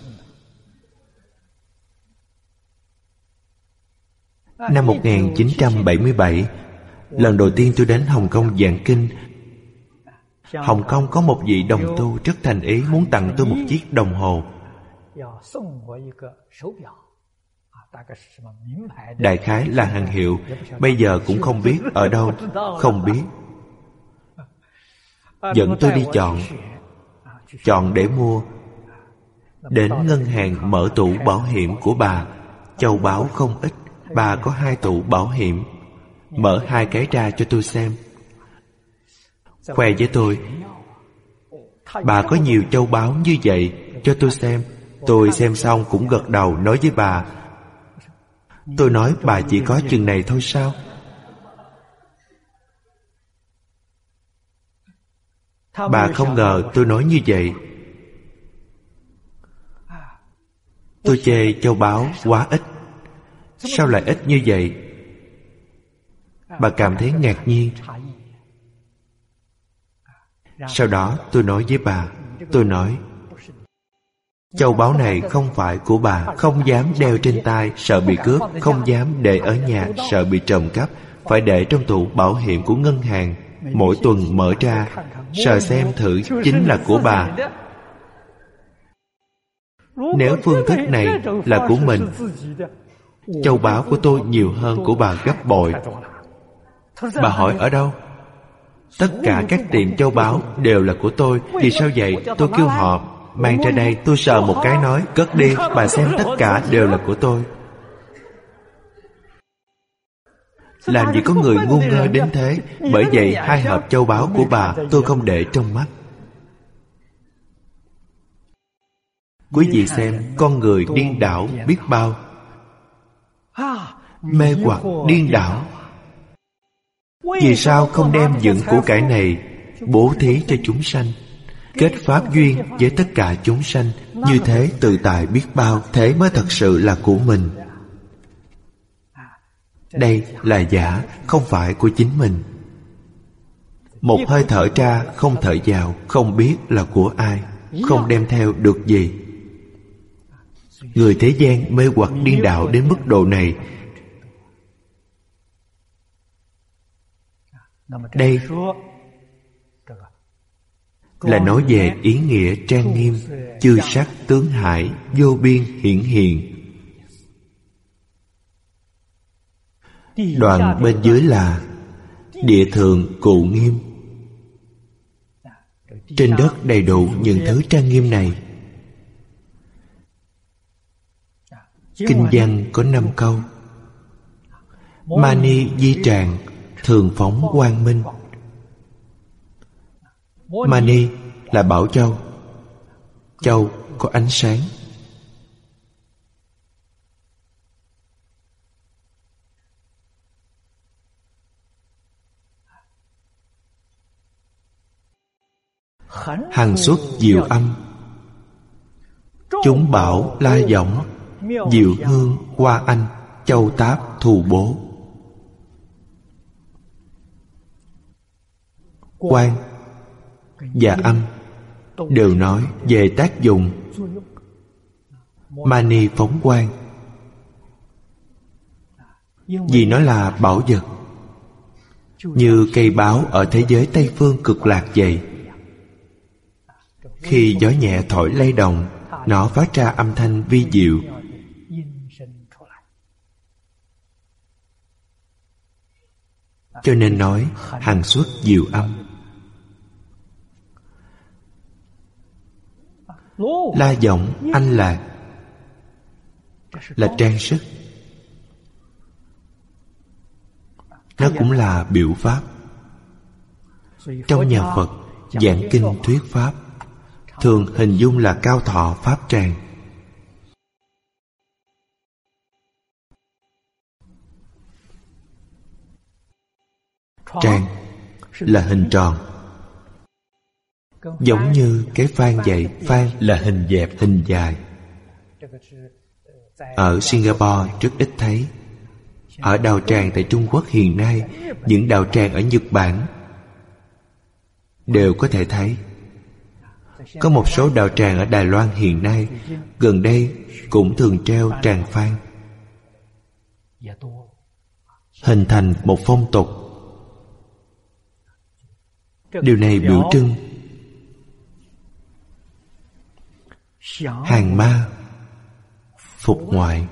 Năm 1977, lần đầu tiên tôi đến Hồng Kông giảng kinh. Hồng Kông có một vị đồng tu rất thành ý muốn tặng tôi một chiếc đồng hồ. Đại khái là hàng hiệu, bây giờ cũng không biết ở đâu, không biết. Dẫn tôi đi chọn để mua. Đến ngân hàng mở tủ bảo hiểm của bà, châu báu không ít. Bà có 2 tủ bảo hiểm, mở 2 cái ra cho tôi xem, khoe với tôi. Bà có nhiều châu báu như vậy, cho tôi xem. Tôi xem xong cũng gật đầu nói với bà. Tôi nói bà chỉ có chừng này thôi sao? Bà không ngờ tôi nói như vậy. Tôi chê châu báu quá ít. Sao lại ít như vậy? Bà cảm thấy ngạc nhiên. Sau đó tôi nói với bà, tôi nói, châu báu này không phải của bà. Không dám đeo trên tay, sợ bị cướp. Không dám để ở nhà, sợ bị trộm cắp. Phải để trong tủ bảo hiểm của ngân hàng. Mỗi tuần mở ra, sờ xem thử chính là của bà. Nếu phương thức này là của mình, châu báu của tôi nhiều hơn của bà gấp bội. Bà hỏi ở đâu? Tất cả các tiệm châu báu đều là của tôi. Vì sao vậy? Tôi kêu họ, mang ra đây. Tôi sờ một cái nói, cất đi, bà xem tất cả đều là của tôi. Làm gì có người ngu ngơ đến thế. Bởi vậy 2 hộp châu báu của bà tôi không để trong mắt. Quý vị xem, con người điên đảo biết bao, mê hoặc điên đảo. Vì sao không đem những của cải này bố thí cho chúng sanh, kết pháp duyên với tất cả chúng sanh? Như thế tự tại biết bao, thế mới thật sự là của mình. Đây là giả, không phải của chính mình. Một hơi thở ra không thở vào, không biết là của ai, không đem theo được gì. Người thế gian mê hoặc điên đạo đến mức độ này. Đây là nói về ý nghĩa trang nghiêm, chư sắc tướng hải, vô biên hiển hiện. Đoạn bên dưới là địa thượng cụ nghiêm. Trên đất đầy đủ những thứ trang nghiêm này. Kinh văn có 5 câu. Mani di tràng, thường phóng quang minh. Mani là bảo châu. Châu có ánh sáng. Hằng xuất diệu âm, chúng bảo la võng, diệu hương hoa anh, châu táp thù bố. Quang và âm đều nói về tác dụng. Mani phóng quang vì nó là bảo vật, như cây báo ở thế giới Tây Phương cực lạc vậy. Khi gió nhẹ thổi lay động, nó phát ra âm thanh vi diệu. Cho nên nói hằng xuất diệu âm. La võng, anh lạc là trang sức. Nó cũng là biểu pháp. Trong nhà Phật giảng kinh thuyết pháp, thường hình dung là cao thọ pháp tràng. Tràng là hình tròn, giống như cái phang vậy. Phang là hình dẹp, hình dài. Ở Singapore rất ít thấy. Ở đạo tràng tại Trung Quốc hiện nay, những đạo tràng ở Nhật Bản đều có thể thấy. Có một số đạo tràng ở Đài Loan hiện nay, gần đây cũng thường treo tràng phang, hình thành một phong tục. Điều này biểu trưng hàng ma phục ngoại.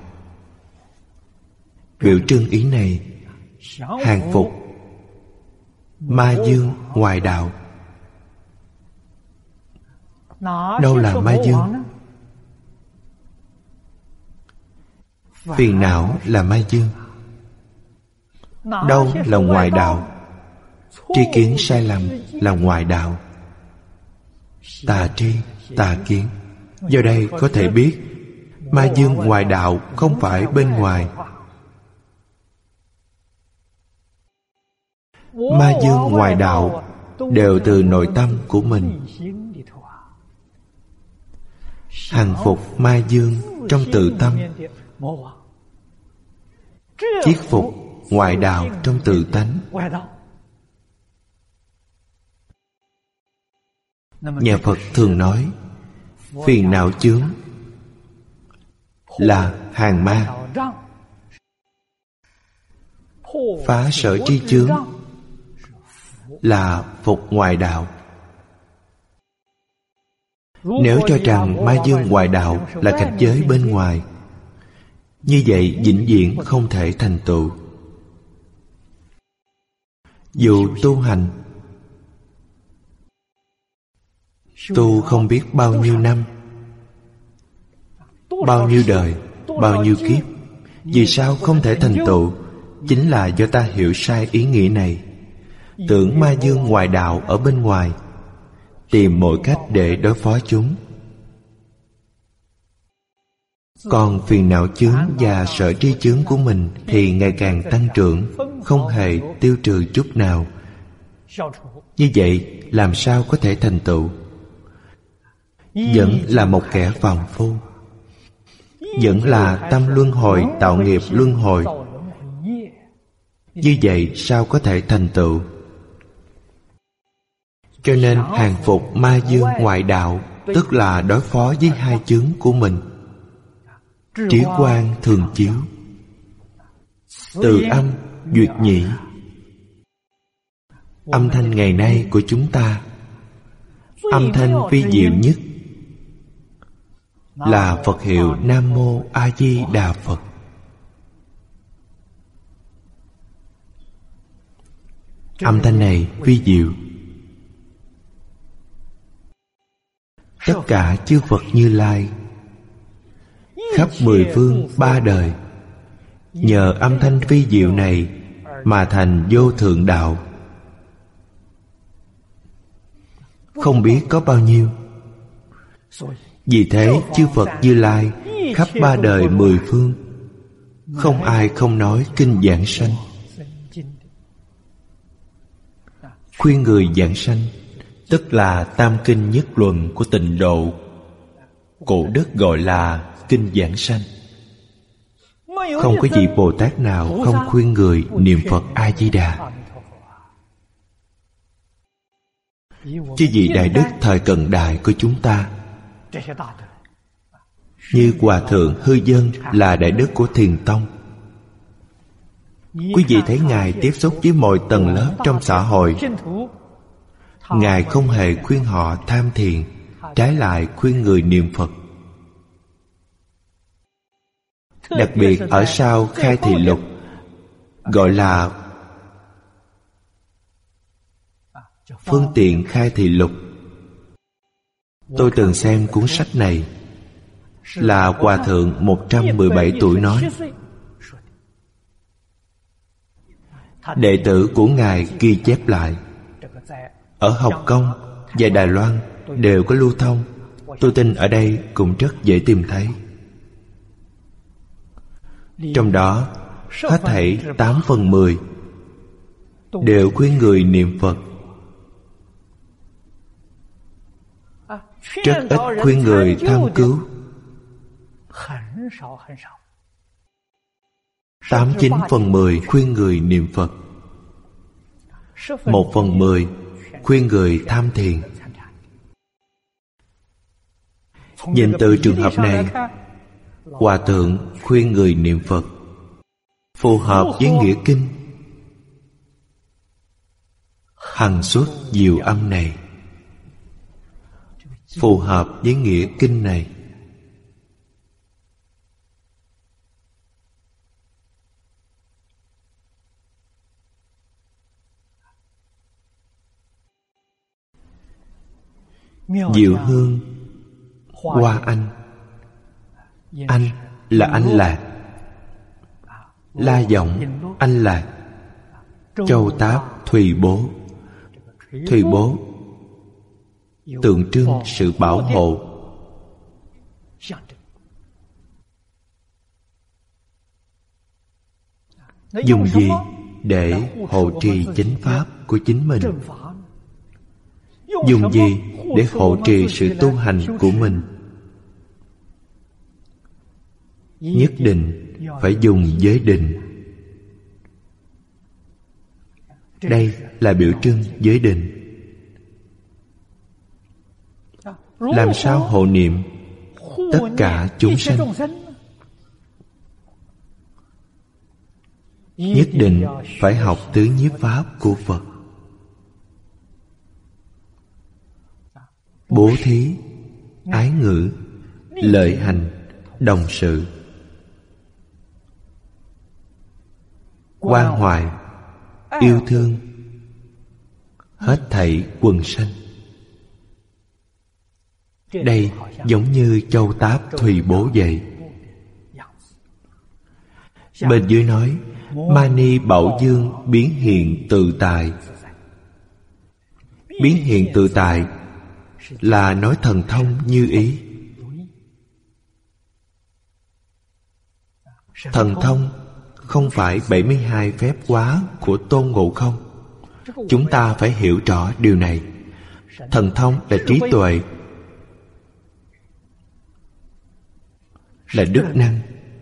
Biểu trưng ý này, hàng phục ma dương ngoài đạo. Đâu là ma dương? Phiền não là ma dương. Đâu là ngoại đạo? Tri kiến sai lầm là ngoại đạo. Tà tri, tà kiến. Do đây có thể biết ma dương ngoại đạo không phải bên ngoài. Ma dương ngoài đạo đều từ nội tâm của mình. Hằng phục ma dương trong tự tâm, chiết phục ngoại đạo trong tự tánh. Nhà Phật thường nói phiền não chướng là hàng ma, phá sở tri chướng là phục ngoại đạo. Nếu cho rằng ma dương ngoại đạo là cảnh giới bên ngoài, như vậy vĩnh viễn không thể thành tựu. Dù tu hành tu không biết bao nhiêu năm, bao nhiêu đời, bao nhiêu kiếp, vì sao không thể thành tựu? Chính là do ta hiểu sai ý nghĩa này. Tưởng ma dương ngoại đạo ở bên ngoài, tìm mọi cách để đối phó chúng. Còn phiền não chướng và sở tri chướng của mình thì ngày càng tăng trưởng, không hề tiêu trừ chút nào. Như vậy làm sao có thể thành tựu? Vẫn là một kẻ phàm phu, vẫn là tâm luân hồi tạo nghiệp luân hồi. Như vậy sao có thể thành tựu? Cho nên hàng phục ma dương ngoại đạo, tức là đối phó với hai chướng của mình. Trí quang thường chiếu, từ âm duyệt nhĩ. Âm thanh ngày nay của chúng ta, âm thanh vi diệu nhất là Phật hiệu Nam Mô A Di Đà Phật. Âm thanh này vi diệu. Tất cả chư Phật Như Lai khắp mười phương ba đời nhờ âm thanh vi diệu này mà thành vô thượng đạo. Không biết có bao nhiêu. Vì thế chư Phật Như Lai khắp ba đời mười phương, không ai không nói kinh giảng sanh. Khuyên người giảng sanh, tức là tam kinh nhất luận của Tịnh Độ. Cổ đức gọi là kinh giảng sanh. Không có vị Bồ Tát nào không khuyên người niệm Phật A-di-đà. Chứ vị đại đức thời cận đại của chúng ta, như Hòa Thượng Hư Dân là đại đức của Thiền Tông. Quý vị thấy Ngài tiếp xúc với mọi tầng lớp trong xã hội. Ngài không hề khuyên họ tham thiền, trái lại khuyên người niệm Phật. Đặc biệt ở sau Khai Thị Lục, gọi là Phương Tiện Khai Thị Lục. Tôi từng xem cuốn sách này, là Hòa Thượng 117 tuổi nói. Đệ tử của Ngài ghi chép lại. Ở Hồng Kông và Đài Loan đều có lưu thông. Tôi tin ở đây cũng rất dễ tìm thấy. Trong đó hết thảy 8/10 đều khuyên người niệm Phật. Rất ít khuyên người tham cứu. 89/10 khuyên người niệm Phật. 1/10 khuyên người tham thiền. Nhìn từ trường hợp này, Hòa Thượng khuyên người niệm Phật phù hợp với nghĩa kinh hằng xuất diệu âm này, phù hợp với nghĩa kinh này. Diệu hương Hoa Anh. Anh là Anh Lạc, La Giọng Anh Lạc, Châu Táp Thùy Bố. Thùy Bố tượng trưng sự bảo hộ. Dùng gì để hộ trì chánh pháp của chính mình? Dùng gì để hộ trì sự tu hành của mình? Nhất định phải dùng giới định. Đây là biểu trưng giới định. Làm sao hộ niệm tất cả chúng sanh? Nhất định phải học tứ nhiếp pháp của Phật. Bố thí, ái ngữ, lợi hành, đồng sự, quan hoại, yêu thương hết thảy quần sanh. Đây giống như châu táp thùy bố vậy. Bên dưới nói Mani Bảo Dương biến hiện tự tại. Biến hiện tự tại là nói thần thông như ý. Thần thông không phải 72 phép hóa của Tôn Ngộ Không. Chúng ta phải hiểu rõ điều này. Thần thông là trí tuệ, là đức năng.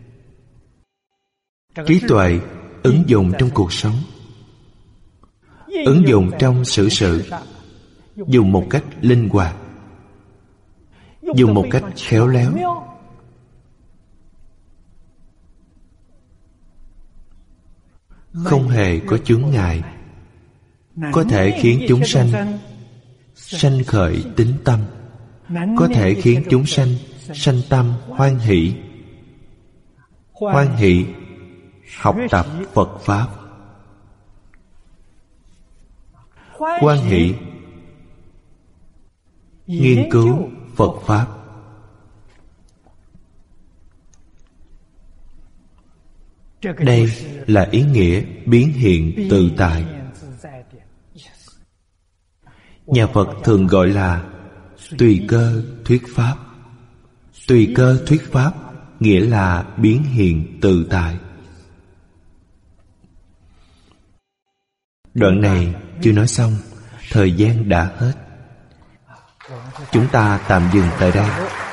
Trí tuệ ứng dụng trong cuộc sống, ứng dụng trong xử sự, dùng một cách linh hoạt, dùng một cách khéo léo. Không hề có chướng ngại, có thể khiến chúng sanh sanh khởi tín tâm, có thể khiến chúng sanh sanh tâm hoan hỷ. Hoan hỷ học tập Phật Pháp. Hoan hỷ nghiên cứu Phật Pháp. Đây là ý nghĩa biến hiện tự tại. Nhà Phật thường gọi là tùy cơ thuyết Pháp. Tùy cơ thuyết Pháp nghĩa là biến hiện tự tại. Đoạn này chưa nói xong, thời gian đã hết. Chúng ta tạm dừng tại đây.